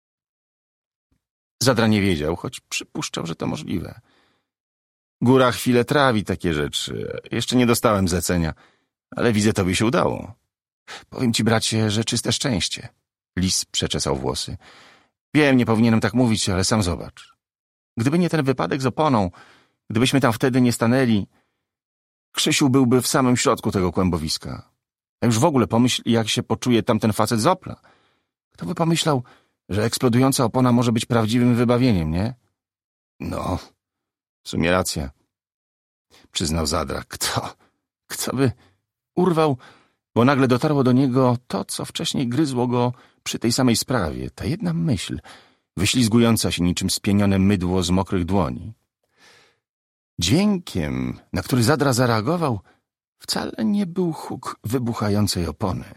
Zadra nie wiedział, choć przypuszczał, że to możliwe. Góra chwilę trawi takie rzeczy. Jeszcze nie dostałem zlecenia, ale widzę, tobie się udało. Powiem ci, bracie, że czyste szczęście. Lis przeczesał włosy. Wiem, nie powinienem tak mówić, ale sam zobacz. Gdyby nie ten wypadek z oponą, gdybyśmy tam wtedy nie stanęli... Krzysiu byłby w samym środku tego kłębowiska. A już w ogóle pomyśl, jak się poczuje tamten facet z Opla. Kto by pomyślał, że eksplodująca opona może być prawdziwym wybawieniem, nie? No, w sumie racja, przyznał Zadra. Kto, kto by urwał, bo nagle dotarło do niego to, co wcześniej gryzło go przy tej samej sprawie, ta jedna myśl, wyślizgująca się niczym spienione mydło z mokrych dłoni. Dźwiękiem, na który Zadra zareagował, wcale nie był huk wybuchającej opony.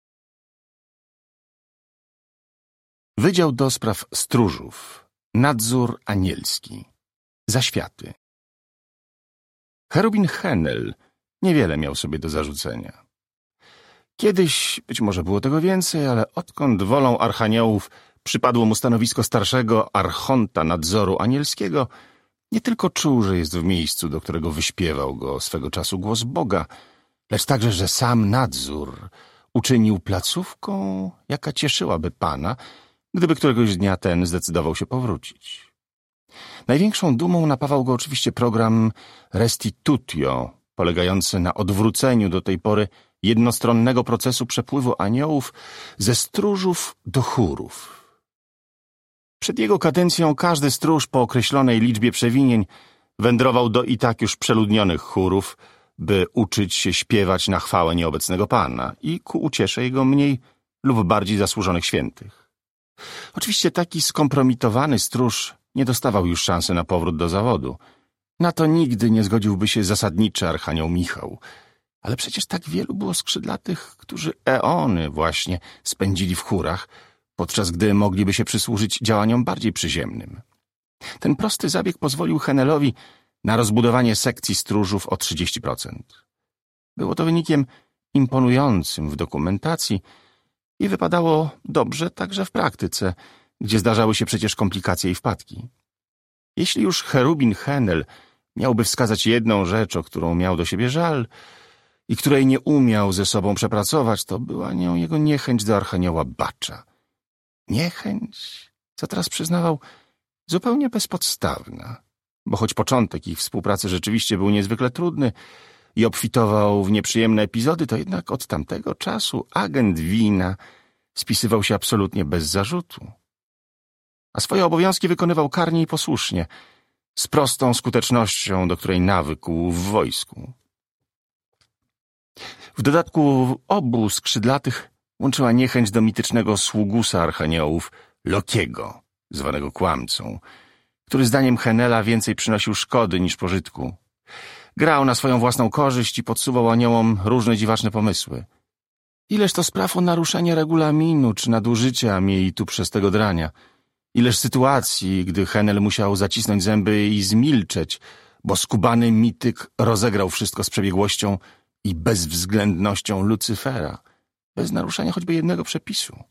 Wydział do spraw stróżów, nadzór anielski, zaświaty. Cherubin Henel niewiele miał sobie do zarzucenia. Kiedyś, być może było tego więcej, ale odkąd wolą archaniołów przypadło mu stanowisko starszego archonta nadzoru anielskiego, nie tylko czuł, że jest w miejscu, do którego wyśpiewał go swego czasu głos Boga, lecz także, że sam nadzór uczynił placówką, jaka cieszyłaby Pana, gdyby któregoś dnia ten zdecydował się powrócić. Największą dumą napawał go oczywiście program Restitutio, polegający na odwróceniu do tej pory jednostronnego procesu przepływu aniołów ze stróżów do chórów. Przed jego kadencją każdy stróż po określonej liczbie przewinień wędrował do i tak już przeludnionych chórów, by uczyć się śpiewać na chwałę nieobecnego Pana i ku uciesze jego mniej lub bardziej zasłużonych świętych. Oczywiście taki skompromitowany stróż nie dostawał już szansy na powrót do zawodu. Na to nigdy nie zgodziłby się zasadniczy archanioł Michał. Ale przecież tak wielu było skrzydlatych, którzy eony właśnie spędzili w chórach, podczas gdy mogliby się przysłużyć działaniom bardziej przyziemnym. Ten prosty zabieg pozwolił Henelowi na rozbudowanie sekcji stróżów o trzydzieści procent. Było to wynikiem imponującym w dokumentacji i wypadało dobrze także w praktyce, gdzie zdarzały się przecież komplikacje i wpadki. Jeśli już cherubin Henel miałby wskazać jedną rzecz, o którą miał do siebie żal i której nie umiał ze sobą przepracować, to była nią jego niechęć do archanioła Bacza. Niechęć, co teraz przyznawał, zupełnie bezpodstawna, bo choć początek ich współpracy rzeczywiście był niezwykle trudny i obfitował w nieprzyjemne epizody, to jednak od tamtego czasu agent Wina spisywał się absolutnie bez zarzutu. A swoje obowiązki wykonywał karnie i posłusznie, z prostą skutecznością, do której nawykł w wojsku. W dodatku obu skrzydlatych łączyła niechęć do mitycznego sługusa archaniołów, Lokiego, zwanego kłamcą, który zdaniem Henela więcej przynosił szkody niż pożytku. Grał na swoją własną korzyść i podsuwał aniołom różne dziwaczne pomysły. Ileż to spraw o naruszenie regulaminu czy nadużycia mieli tu przez tego drania. Ileż sytuacji, gdy Henel musiał zacisnąć zęby i zmilczeć, bo skubany mityk rozegrał wszystko z przebiegłością i bezwzględnością Lucyfera, bez naruszenia choćby jednego przepisu.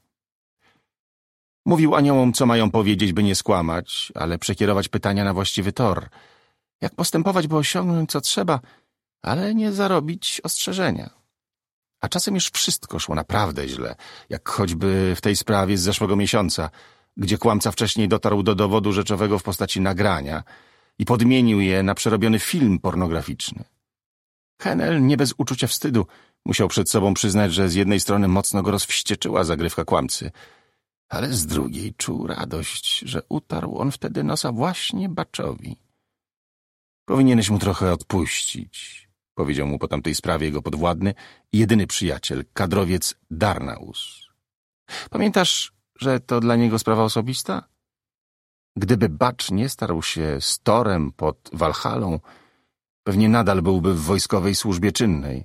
Mówił aniołom, co mają powiedzieć, by nie skłamać, ale przekierować pytania na właściwy tor. Jak postępować, by osiągnąć co trzeba, ale nie zarobić ostrzeżenia. A czasem już wszystko szło naprawdę źle, jak choćby w tej sprawie z zeszłego miesiąca, gdzie kłamca wcześniej dotarł do dowodu rzeczowego w postaci nagrania i podmienił je na przerobiony film pornograficzny. Henel, nie bez uczucia wstydu, musiał przed sobą przyznać, że z jednej strony mocno go rozwścieczyła zagrywka kłamcy, ale z drugiej czuł radość, że utarł on wtedy nosa właśnie Baczowi. Powinieneś mu trochę odpuścić, powiedział mu po tamtej sprawie jego podwładny i jedyny przyjaciel, kadrowiec Darnaus. Pamiętasz, że to dla niego sprawa osobista? Gdyby Bacz nie starł się z Torem pod Walhalą, pewnie nadal byłby w wojskowej służbie czynnej.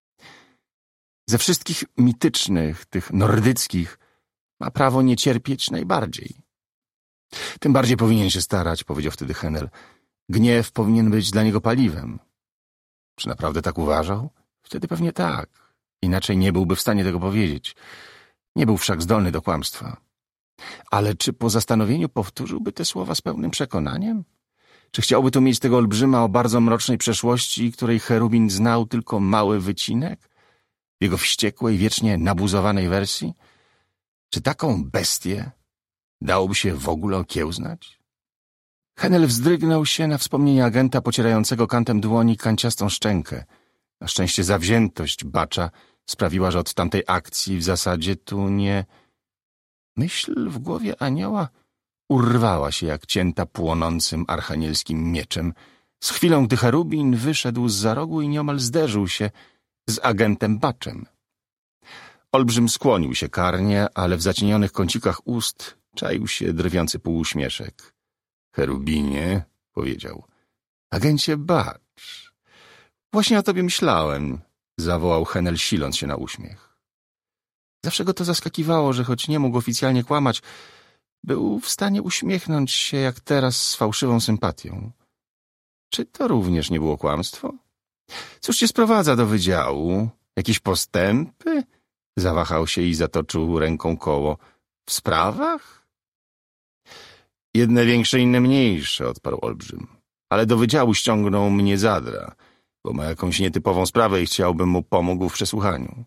Ze wszystkich mitycznych, tych nordyckich, ma prawo nie cierpieć najbardziej. Tym bardziej powinien się starać, powiedział wtedy Henel. Gniew powinien być dla niego paliwem. Czy naprawdę tak uważał? Wtedy pewnie tak. Inaczej nie byłby w stanie tego powiedzieć. Nie był wszak zdolny do kłamstwa. Ale czy po zastanowieniu powtórzyłby te słowa z pełnym przekonaniem? Czy chciałby tu mieć tego olbrzyma o bardzo mrocznej przeszłości, której cherubin znał tylko mały wycinek? W jego wściekłej, wiecznie nabuzowanej wersji? Czy taką bestię dałoby się w ogóle okiełznać? Henel wzdrygnął się na wspomnienie agenta pocierającego kantem dłoni kanciastą szczękę, Na szczęście zawziętość Bacza sprawiła, że od tamtej akcji w zasadzie tu nie... Myśl w głowie anioła urwała się jak cięta płonącym archanielskim mieczem. Z chwilą, gdy Cherubin wyszedł zza rogu i nieomal zderzył się z agentem Baczem. Olbrzym skłonił się karnie, ale w zacienionych kącikach ust czaił się drwiący półuśmieszek. Cherubinie, powiedział. Agencie Bacz. Właśnie o tobie myślałem, zawołał Henel, siląc się na uśmiech. Zawsze go to zaskakiwało, że choć nie mógł oficjalnie kłamać, był w stanie uśmiechnąć się jak teraz z fałszywą sympatią. Czy to również nie było kłamstwo? Cóż cię sprowadza do wydziału? Jakieś postępy? Zawahał się i zatoczył ręką koło. W sprawach? Jedne większe, inne mniejsze, odparł Olbrzym. Ale do wydziału ściągnął mnie Zadra, bo ma jakąś nietypową sprawę i chciałbym mu pomógł w przesłuchaniu.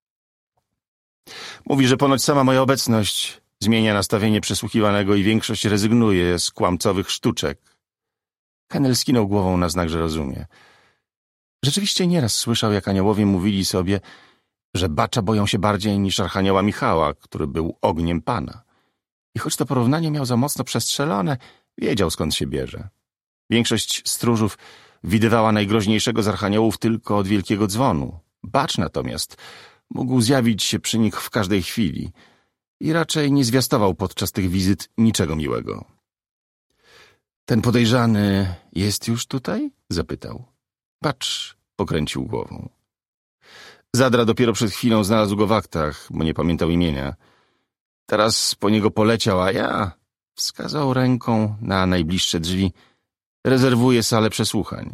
Mówi, że ponoć sama moja obecność zmienia nastawienie przesłuchiwanego i większość rezygnuje z kłamcowych sztuczek. Henel skinął głową na znak, że rozumie. Rzeczywiście nieraz słyszał, jak aniołowie mówili sobie, że Bacza boją się bardziej niż archanioła Michała, który był ogniem Pana. I choć to porównanie miał za mocno przestrzelone, wiedział, skąd się bierze. Większość stróżów widywała najgroźniejszego z archaniołów tylko od wielkiego dzwonu. Bacz natomiast mógł zjawić się przy nich w każdej chwili i raczej nie zwiastował podczas tych wizyt niczego miłego. Ten podejrzany jest już tutaj? Zapytał. Bacz pokręcił głową. Zadra dopiero przed chwilą znalazł go w aktach, bo nie pamiętał imienia. Teraz po niego poleciał, a ja wskazał ręką na najbliższe drzwi. Rezerwuję salę przesłuchań.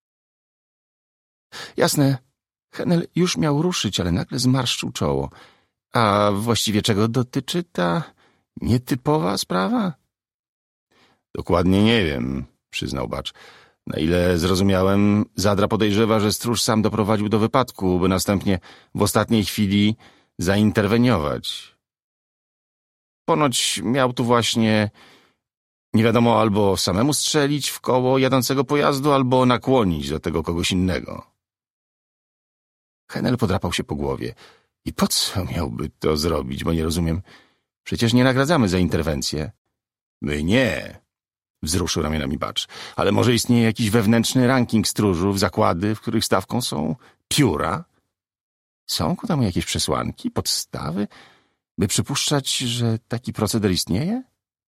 Jasne. Henel już miał ruszyć, ale nagle zmarszczył czoło. A właściwie czego dotyczy ta nietypowa sprawa? Dokładnie nie wiem, przyznał Bacz. Na ile zrozumiałem, Zadra podejrzewa, że stróż sam doprowadził do wypadku, by następnie w ostatniej chwili zainterweniować. Ponoć miał tu właśnie, nie wiadomo, albo samemu strzelić w koło jadącego pojazdu, albo nakłonić do tego kogoś innego. Henel podrapał się po głowie. I po co miałby to zrobić, bo nie rozumiem. Przecież nie nagradzamy za interwencję. My nie, wzruszył ramionami Bacz. Ale może istnieje jakiś wewnętrzny ranking stróżów, zakłady, w których stawką są pióra? Są ku temu jakieś przesłanki, podstawy, by przypuszczać, że taki proceder istnieje?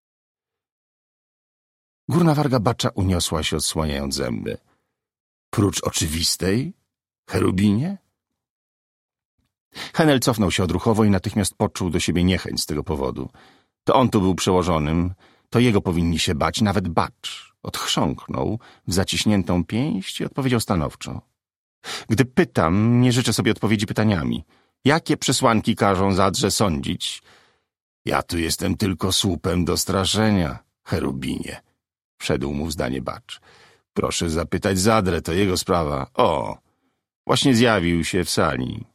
Górna warga Bacza uniosła się, odsłaniając zęby. Prócz oczywistej, Cherubinie? Henel cofnął się odruchowo i natychmiast poczuł do siebie niechęć z tego powodu. To on tu był przełożonym, to jego powinni się bać, nawet Bacz. Odchrząknął w zaciśniętą pięść i odpowiedział stanowczo. Gdy pytam, nie życzę sobie odpowiedzi pytaniami. Jakie przesłanki każą Zadrze sądzić? Ja tu jestem tylko słupem do straszenia, Cherubinie. Wszedł mu w zdanie Bacz. Proszę zapytać Zadrę, to jego sprawa. O, właśnie zjawił się w sali.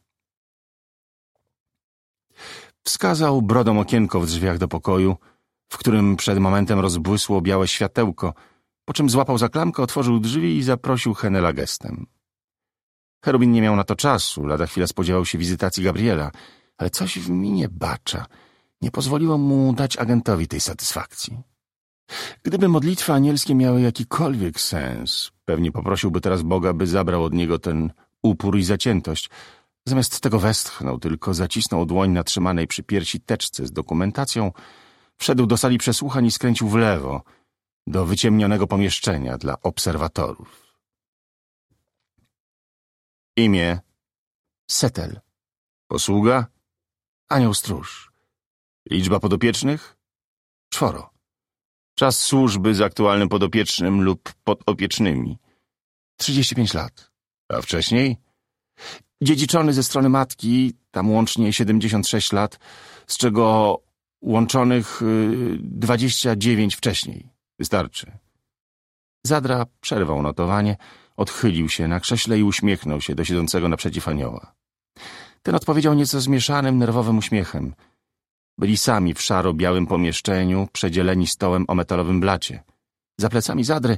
Wskazał brodą okienko w drzwiach do pokoju, w którym przed momentem rozbłysło białe światełko, po czym złapał za klamkę, otworzył drzwi i zaprosił Henela gestem. Cherubin nie miał na to czasu, lada chwila spodziewał się wizytacji Gabriela, ale coś w minie Bacza nie pozwoliło mu dać agentowi tej satysfakcji. Gdyby modlitwy anielskie miały jakikolwiek sens, pewnie poprosiłby teraz Boga, by zabrał od niego ten upór i zaciętość. Zamiast tego westchnął, tylko zacisnął dłoń na trzymanej przy piersi teczce z dokumentacją, wszedł do sali przesłuchań i skręcił w lewo, do wyciemnionego pomieszczenia dla obserwatorów. Imię Setel. Posługa anioł stróż. Liczba podopiecznych czworo. Czas służby z aktualnym podopiecznym lub podopiecznymi trzydzieści pięć lat. A wcześniej? Dziedziczony ze strony matki, tam łącznie siedemdziesiąt sześć lat, z czego łączonych dwadzieścia dziewięć wcześniej. Wystarczy. Zadra przerwał notowanie, odchylił się na krześle i uśmiechnął się do siedzącego naprzeciw anioła. Ten odpowiedział nieco zmieszanym, nerwowym uśmiechem. Byli sami w szaro-białym pomieszczeniu, przedzieleni stołem o metalowym blacie. Za plecami Zadry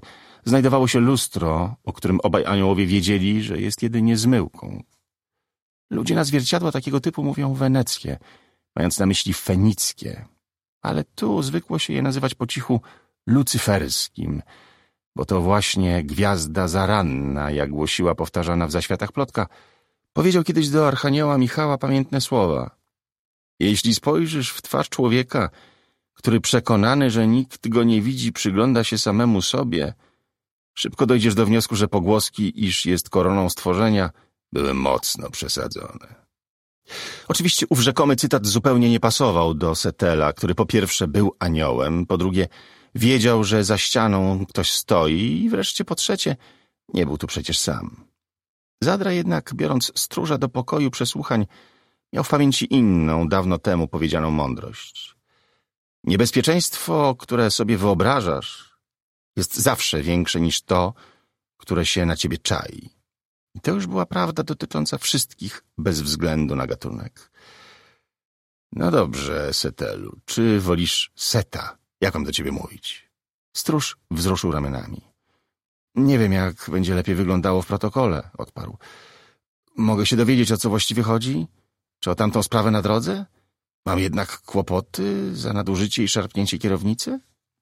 znajdowało się lustro, o którym obaj aniołowie wiedzieli, że jest jedynie zmyłką. Ludzie na zwierciadła takiego typu mówią weneckie, mając na myśli fenickie, ale tu zwykło się je nazywać po cichu lucyferskim, bo to właśnie gwiazda zaranna, jak głosiła powtarzana w zaświatach plotka, powiedział kiedyś do archanioła Michała pamiętne słowa: jeśli spojrzysz w twarz człowieka, który przekonany, że nikt go nie widzi, przygląda się samemu sobie, szybko dojdziesz do wniosku, że pogłoski, iż jest koroną stworzenia, były mocno przesadzone. Oczywiście ów rzekomy cytat zupełnie nie pasował do Setela, który po pierwsze był aniołem, po drugie wiedział, że za ścianą ktoś stoi i wreszcie po trzecie nie był tu przecież sam. Zadra jednak, biorąc stróża do pokoju przesłuchań, miał w pamięci inną, dawno temu powiedzianą mądrość. Niebezpieczeństwo, które sobie wyobrażasz, jest zawsze większe niż to, które się na ciebie czai. I to już była prawda dotycząca wszystkich bez względu na gatunek. No dobrze, Setelu, czy wolisz Seta? Jak mam do ciebie mówić? Stróż wzruszył ramionami. Nie wiem, jak będzie lepiej wyglądało w protokole, odparł. Mogę się dowiedzieć, o co właściwie chodzi? Czy o tamtą sprawę na drodze? Mam jednak kłopoty za nadużycie i szarpnięcie kierownicy?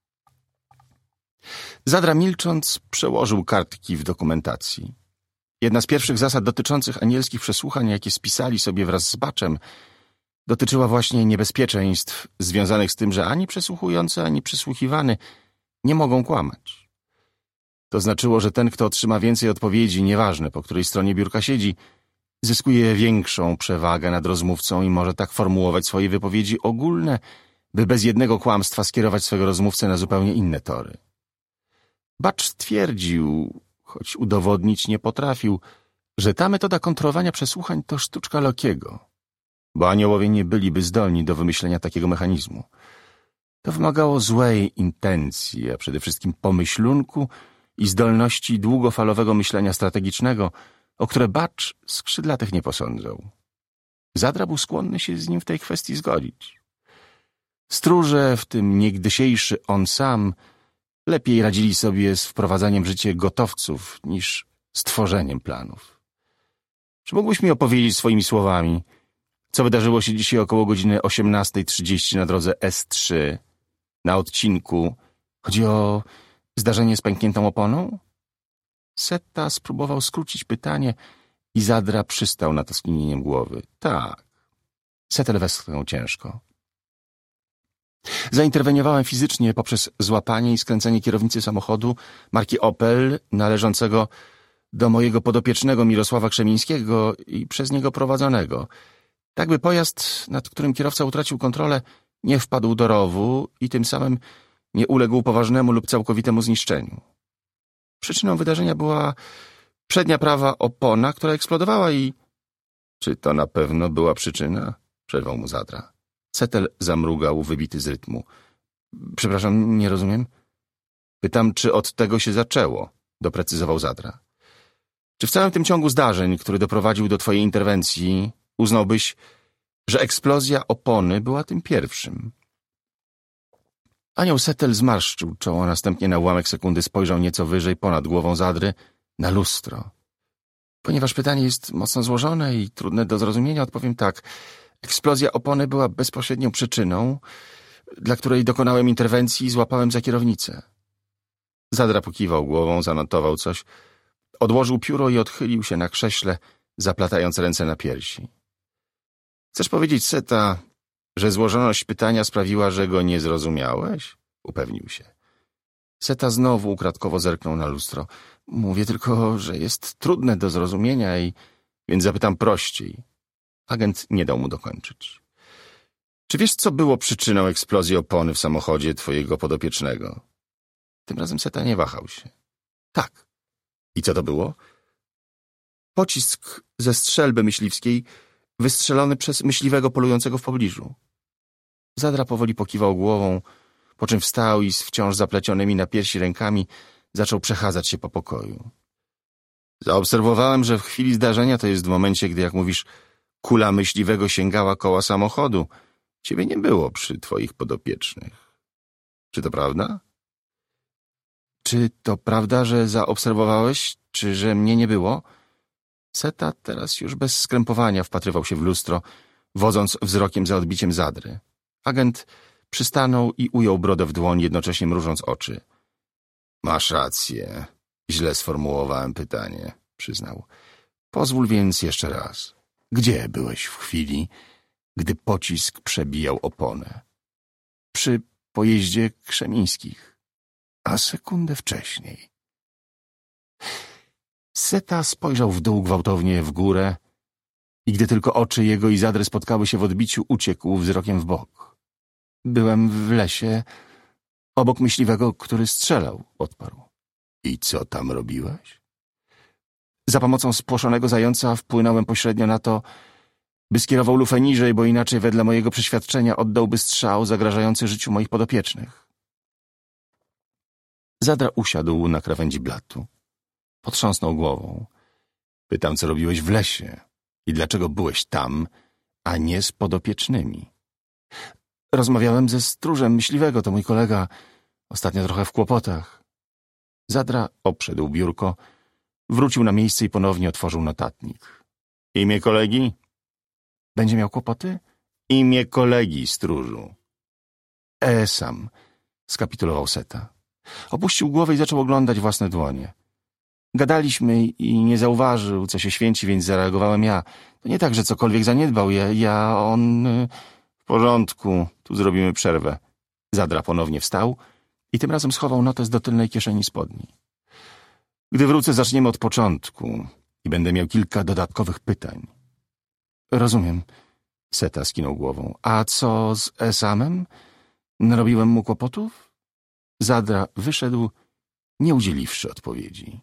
Zadra milcząc przełożył kartki w dokumentacji. Jedna z pierwszych zasad dotyczących anielskich przesłuchań, jakie spisali sobie wraz z Baczem, dotyczyła właśnie niebezpieczeństw związanych z tym, że ani przesłuchujący, ani przesłuchiwany nie mogą kłamać. To znaczyło, że ten, kto otrzyma więcej odpowiedzi, nieważne po której stronie biurka siedzi, zyskuje większą przewagę nad rozmówcą i może tak formułować swoje wypowiedzi ogólne, by bez jednego kłamstwa skierować swego rozmówcę na zupełnie inne tory. Bacz twierdził, choć udowodnić nie potrafił, że ta metoda kontrolowania przesłuchań to sztuczka Lokiego, bo aniołowie nie byliby zdolni do wymyślenia takiego mechanizmu. To wymagało złej intencji, a przede wszystkim pomyślunku i zdolności długofalowego myślenia strategicznego, o które Bacz skrzydlatych nie posądzał. Zadra był skłonny się z nim w tej kwestii zgodzić. Stróże, w tym niegdysiejszy on sam, lepiej radzili sobie z wprowadzaniem w życie gotowców niż z tworzeniem planów. Czy mógłbyś mi opowiedzieć swoimi słowami, co wydarzyło się dzisiaj około godziny osiemnastej trzydzieści na drodze S trzy, na odcinku? Chodzi o zdarzenie z pękniętą oponą? Seta spróbował skrócić pytanie i Zadra przystał na to skinieniem głowy. Tak. Setel westchnął ciężko. Zainterweniowałem fizycznie poprzez złapanie i skręcenie kierownicy samochodu marki Opel należącego do mojego podopiecznego Mirosława Krzemińskiego i przez niego prowadzonego, tak by pojazd, nad którym kierowca utracił kontrolę, nie wpadł do rowu i tym samym nie uległ poważnemu lub całkowitemu zniszczeniu. Przyczyną wydarzenia była przednia prawa opona, która eksplodowała i... Czy to na pewno była przyczyna? Przerwał mu Zadra. Setel zamrugał, wybity z rytmu. Przepraszam, nie rozumiem. Pytam, czy od tego się zaczęło, doprecyzował Zadra. Czy w całym tym ciągu zdarzeń, który doprowadził do twojej interwencji, uznałbyś, że eksplozja opony była tym pierwszym? Anioł Setel zmarszczył czoło, następnie na ułamek sekundy spojrzał nieco wyżej ponad głową Zadry na lustro. Ponieważ pytanie jest mocno złożone i trudne do zrozumienia, odpowiem tak. Eksplozja opony była bezpośrednią przyczyną, dla której dokonałem interwencji i złapałem za kierownicę. Zadra pokiwał głową, zanotował coś, odłożył pióro i odchylił się na krześle, zaplatając ręce na piersi. Chcesz powiedzieć, Seta, że złożoność pytania sprawiła, że go nie zrozumiałeś? Upewnił się. Seta znowu ukradkowo zerknął na lustro. Mówię tylko, że jest trudne do zrozumienia i więc zapytam prościej. Agent nie dał mu dokończyć. Czy wiesz, co było przyczyną eksplozji opony w samochodzie twojego podopiecznego? Tym razem Seta nie wahał się. Tak. I co to było? Pocisk ze strzelby myśliwskiej wystrzelony przez myśliwego polującego w pobliżu. Zadra powoli pokiwał głową, po czym wstał i z wciąż zaplecionymi na piersi rękami zaczął przechadzać się po pokoju. Zaobserwowałem, że w chwili zdarzenia, to jest w momencie, gdy, jak mówisz, kula myśliwego sięgała koła samochodu, ciebie nie było przy twoich podopiecznych. Czy to prawda? Czy to prawda, że zaobserwowałeś, czy że mnie nie było? Seta teraz już bez skrępowania wpatrywał się w lustro, wodząc wzrokiem za odbiciem Zadry. Agent przystanął i ujął brodę w dłoń, jednocześnie mrużąc oczy. Masz rację. Źle sformułowałem pytanie, przyznał. Pozwól więc jeszcze raz. Gdzie byłeś w chwili, gdy pocisk przebijał oponę? Przy pojeździe Krzemińskich, a sekundę wcześniej. Seta spojrzał w dół gwałtownie w górę i gdy tylko oczy jego i Zadry spotkały się w odbiciu, uciekł wzrokiem w bok. Byłem w lesie, obok myśliwego, który strzelał, odparł. I co tam robiłeś? Za pomocą spłoszonego zająca wpłynąłem pośrednio na to, by skierował lufę niżej, bo inaczej wedle mojego przeświadczenia oddałby strzał zagrażający życiu moich podopiecznych. Zadra usiadł na krawędzi blatu. Potrząsnął głową. Pytam, co robiłeś w lesie i dlaczego byłeś tam, a nie z podopiecznymi. Rozmawiałem ze stróżem myśliwego, to mój kolega, ostatnio trochę w kłopotach. Zadra obszedł biurko, wrócił na miejsce i ponownie otworzył notatnik. Imię kolegi? Będzie miał kłopoty? Imię kolegi, stróżu. E, sam, skapitulował Seta. Opuścił głowę i zaczął oglądać własne dłonie. Gadaliśmy i nie zauważył, co się święci, więc zareagowałem ja. To nie tak, że cokolwiek zaniedbał. Ja, ja on... W porządku, tu zrobimy przerwę. Zadra ponownie wstał i tym razem schował notes do tylnej kieszeni spodni. Gdy wrócę, zaczniemy od początku i będę miał kilka dodatkowych pytań. Rozumiem. Seta skinął głową. A co z Esamem? Narobiłem mu kłopotów? Zadra wyszedł, nie udzieliwszy odpowiedzi.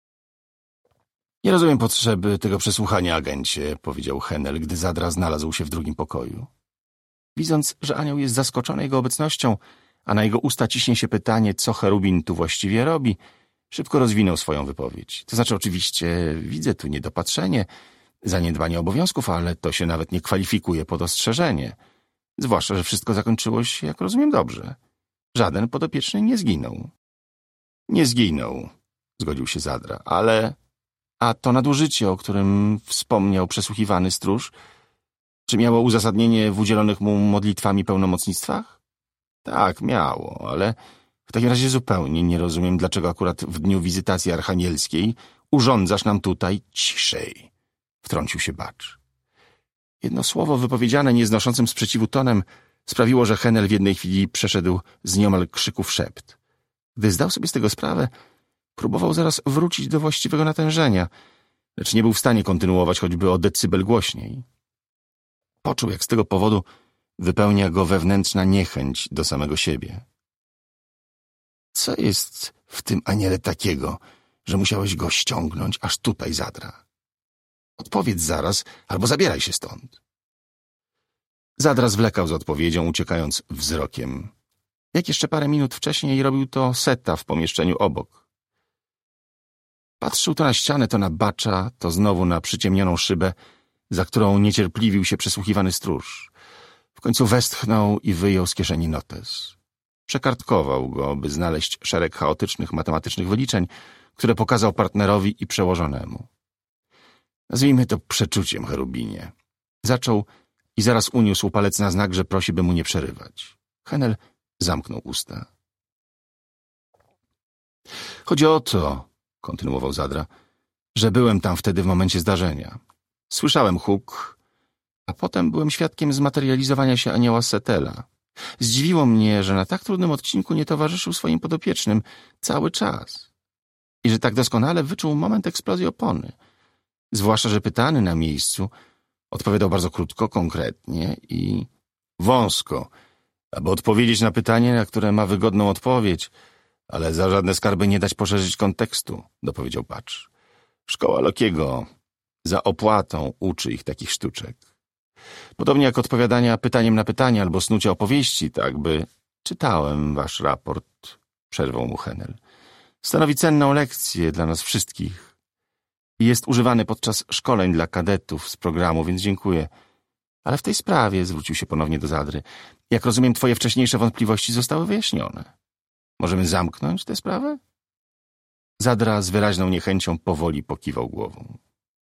Nie rozumiem potrzeby tego przesłuchania, agencie, powiedział Henel, gdy Zadra znalazł się w drugim pokoju. Widząc, że anioł jest zaskoczony jego obecnością, a na jego usta ciśnie się pytanie, co Cherubin tu właściwie robi, szybko rozwinął swoją wypowiedź. To znaczy, oczywiście, widzę tu niedopatrzenie, zaniedbanie obowiązków, ale to się nawet nie kwalifikuje pod ostrzeżenie. Zwłaszcza, że wszystko zakończyło się, jak rozumiem, dobrze. Żaden podopieczny nie zginął. Nie zginął, zgodził się Zadra, ale... A to nadużycie, o którym wspomniał przesłuchiwany stróż, czy miało uzasadnienie w udzielonych mu modlitwami pełnomocnictwach? Tak, miało, ale w takim razie zupełnie nie rozumiem, dlaczego akurat w dniu wizytacji archanielskiej urządzasz nam tutaj ciszej, wtrącił się Bacz. Jedno słowo wypowiedziane nieznoszącym sprzeciwu tonem sprawiło, że Henel w jednej chwili przeszedł z nieomal krzyków szept. Gdy zdał sobie z tego sprawę, próbował zaraz wrócić do właściwego natężenia, lecz nie był w stanie kontynuować choćby o decybel głośniej. Poczuł, jak z tego powodu wypełnia go wewnętrzna niechęć do samego siebie. Co jest w tym aniele takiego, że musiałeś go ściągnąć aż tutaj, Zadra? Odpowiedz zaraz, albo zabieraj się stąd. Zadra zwlekał z odpowiedzią, uciekając wzrokiem. Jak jeszcze parę minut wcześniej robił to Seta w pomieszczeniu obok. Patrzył to na ścianę, to na Bacza, to znowu na przyciemnioną szybę, za którą niecierpliwił się przesłuchiwany stróż. W końcu westchnął i wyjął z kieszeni notes. Przekartkował go, by znaleźć szereg chaotycznych matematycznych wyliczeń, które pokazał partnerowi i przełożonemu. Nazwijmy to przeczuciem, Cherubinie. Zaczął i zaraz uniósł palec na znak, że prosi, by mu nie przerywać. Henel zamknął usta. Chodzi o to, kontynuował Zadra, że byłem tam wtedy w momencie zdarzenia. Słyszałem huk, a potem byłem świadkiem zmaterializowania się anioła Setela. Zdziwiło mnie, że na tak trudnym odcinku nie towarzyszył swoim podopiecznym cały czas i że tak doskonale wyczuł moment eksplozji opony. Zwłaszcza, że pytany na miejscu odpowiadał bardzo krótko, konkretnie i wąsko, aby odpowiedzieć na pytanie, na które ma wygodną odpowiedź, ale za żadne skarby nie dać poszerzyć kontekstu, dopowiedział Bacz. Szkoła Lokiego za opłatą uczy ich takich sztuczek. Podobnie jak odpowiadania pytaniem na pytanie albo snucia opowieści, tak by... Czytałem wasz raport, przerwał mu Henel. Stanowi cenną lekcję dla nas wszystkich. I jest używany podczas szkoleń dla kadetów z programu, więc dziękuję. Ale w tej sprawie, zwrócił się ponownie do Zadry, jak rozumiem, twoje wcześniejsze wątpliwości zostały wyjaśnione. Możemy zamknąć tę sprawę? Zadra z wyraźną niechęcią powoli pokiwał głową.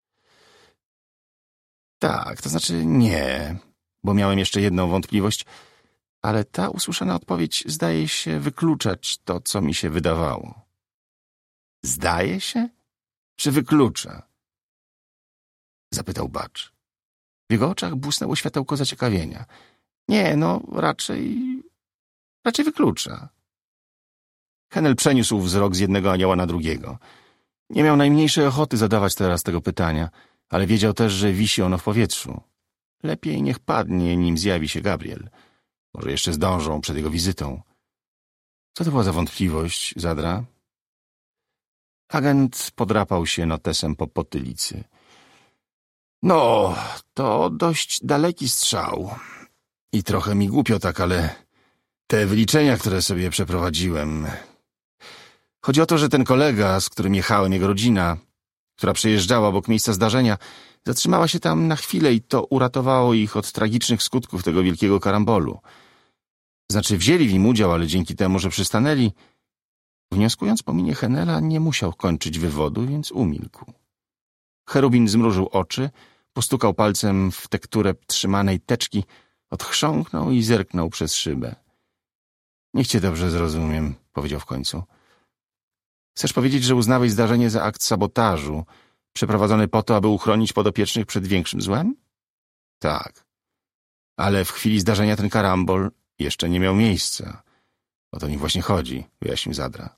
Tak, to znaczy nie, bo miałem jeszcze jedną wątpliwość, ale ta usłyszana odpowiedź zdaje się wykluczać to, co mi się wydawało. Zdaje się? Czy wyklucza? Zapytał Bacz. W jego oczach błysnęło światełko zaciekawienia. Nie, no raczej... raczej wyklucza. Henel przeniósł wzrok z jednego anioła na drugiego. Nie miał najmniejszej ochoty zadawać teraz tego pytania, ale wiedział też, że wisi ono w powietrzu. Lepiej niech padnie, nim zjawi się Gabriel. Może jeszcze zdążą przed jego wizytą. Co to była za wątpliwość, Zadra? Agent podrapał się notesem po potylicy. No, to dość daleki strzał. I trochę mi głupio tak, ale te wyliczenia, które sobie przeprowadziłem... Chodzi o to, że ten kolega, z którym jechałem, jego rodzina, która przejeżdżała obok miejsca zdarzenia, zatrzymała się tam na chwilę i to uratowało ich od tragicznych skutków tego wielkiego karambolu. Znaczy wzięli w nim udział, ale dzięki temu, że przystanęli... Wnioskując po minie Henela, nie musiał kończyć wywodu, więc umilkł. Cherubin zmrużył oczy, postukał palcem w tekturę trzymanej teczki, odchrząknął i zerknął przez szybę. Niech cię dobrze zrozumiem, powiedział w końcu. Chcesz powiedzieć, że uznałeś zdarzenie za akt sabotażu, przeprowadzony po to, aby uchronić podopiecznych przed większym złem? Tak. Ale w chwili zdarzenia ten karambol jeszcze nie miał miejsca. O to mi właśnie chodzi, wyjaśnił Zadra.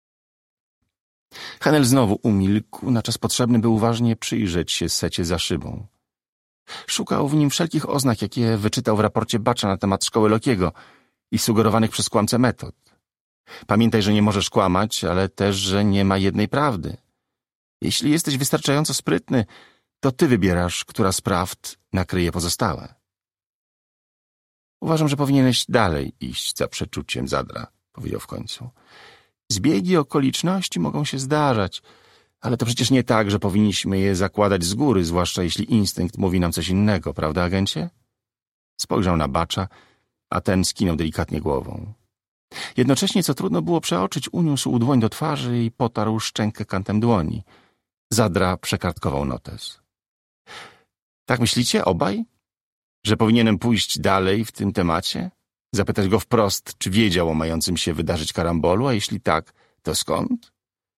Henel znowu umilkł, na czas potrzebny, by uważnie przyjrzeć się secie za szybą. Szukał w nim wszelkich oznak, jakie wyczytał w raporcie Bacza na temat szkoły Lokiego i sugerowanych przez kłamcę metod. Pamiętaj, że nie możesz kłamać, ale też, że nie ma jednej prawdy. Jeśli jesteś wystarczająco sprytny, to ty wybierasz, która z prawd nakryje pozostałe. Uważam, że powinieneś dalej iść za przeczuciem, Zadra, powiedział w końcu. Zbiegi okoliczności mogą się zdarzać, ale to przecież nie tak, że powinniśmy je zakładać z góry, zwłaszcza jeśli instynkt mówi nam coś innego, prawda, agencie? Spojrzał na Bacza, a ten skinął delikatnie głową. Jednocześnie, co trudno było przeoczyć, uniósł dłoń do twarzy i potarł szczękę kantem dłoni. Zadra przekartkował notes. Tak myślicie, obaj? Że powinienem pójść dalej w tym temacie? Zapytać go wprost, czy wiedział o mającym się wydarzyć karambolu, a jeśli tak, to skąd?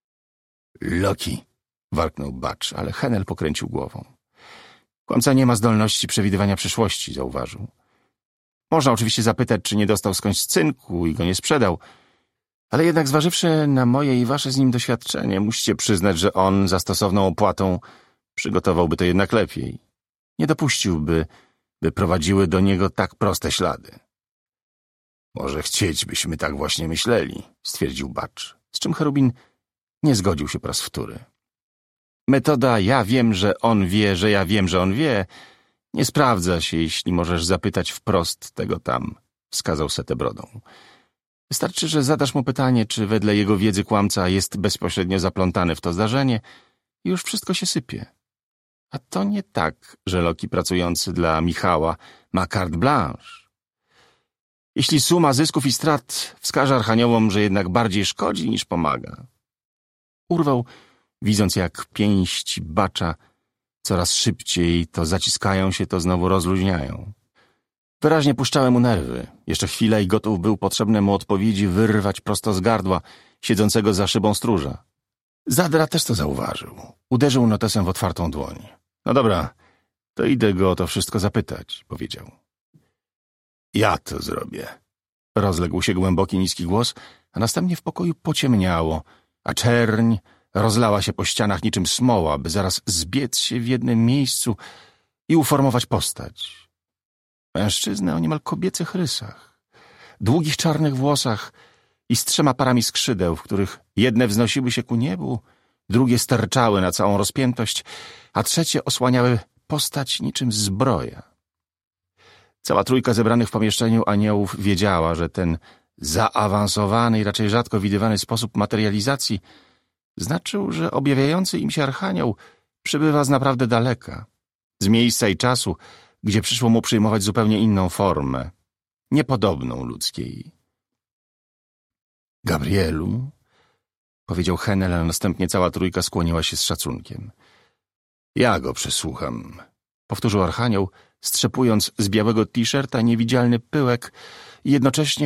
Loki, warknął Bacz, ale Henel pokręcił głową. Kłamca nie ma zdolności przewidywania przyszłości, zauważył. Można oczywiście zapytać, czy nie dostał skądś cynku i go nie sprzedał, ale jednak zważywszy na moje i wasze z nim doświadczenie, musicie przyznać, że on za stosowną opłatą przygotowałby to jednak lepiej. Nie dopuściłby, by prowadziły do niego tak proste ślady. Może chcieć, byśmy tak właśnie myśleli, stwierdził Bacz, z czym Cherubin nie zgodził się po raz wtóry. Metoda ja wiem, że on wie, że ja wiem, że on wie, nie sprawdza się, jeśli możesz zapytać wprost tego tam, wskazał Setę brodą. Wystarczy, że zadasz mu pytanie, czy wedle jego wiedzy kłamca jest bezpośrednio zaplątany w to zdarzenie i już wszystko się sypie. A to nie tak, że Loki pracujący dla Michała ma carte blanche. Jeśli suma zysków i strat wskaże archaniołom, że jednak bardziej szkodzi niż pomaga. Urwał, widząc jak pięści Bacza coraz szybciej to zaciskają się, to znowu rozluźniają. Wyraźnie puszczały mu nerwy. Jeszcze chwila i gotów był potrzebne mu odpowiedzi wyrwać prosto z gardła siedzącego za szybą stróża. Zadra też to zauważył. Uderzył notesem w otwartą dłoń. No dobra, to idę go o to wszystko zapytać, powiedział. Ja to zrobię. Rozległ się głęboki, niski głos, a następnie w pokoju pociemniało, a czerń rozlała się po ścianach niczym smoła, by zaraz zbiec się w jednym miejscu i uformować postać. Mężczyznę o niemal kobiecych rysach, długich czarnych włosach i z trzema parami skrzydeł, w których jedne wznosiły się ku niebu, drugie sterczały na całą rozpiętość, a trzecie osłaniały postać niczym zbroja. Cała trójka zebranych w pomieszczeniu aniołów wiedziała, że ten zaawansowany i raczej rzadko widywany sposób materializacji znaczył, że objawiający im się archanioł przybywa z naprawdę daleka, z miejsca i czasu, gdzie przyszło mu przyjmować zupełnie inną formę, niepodobną ludzkiej. Gabrielu, powiedział Henel, a następnie cała trójka skłoniła się z szacunkiem. Ja go przesłucham, powtórzył Archanioł, strzepując z białego t-shirta niewidzialny pyłek i jednocześnie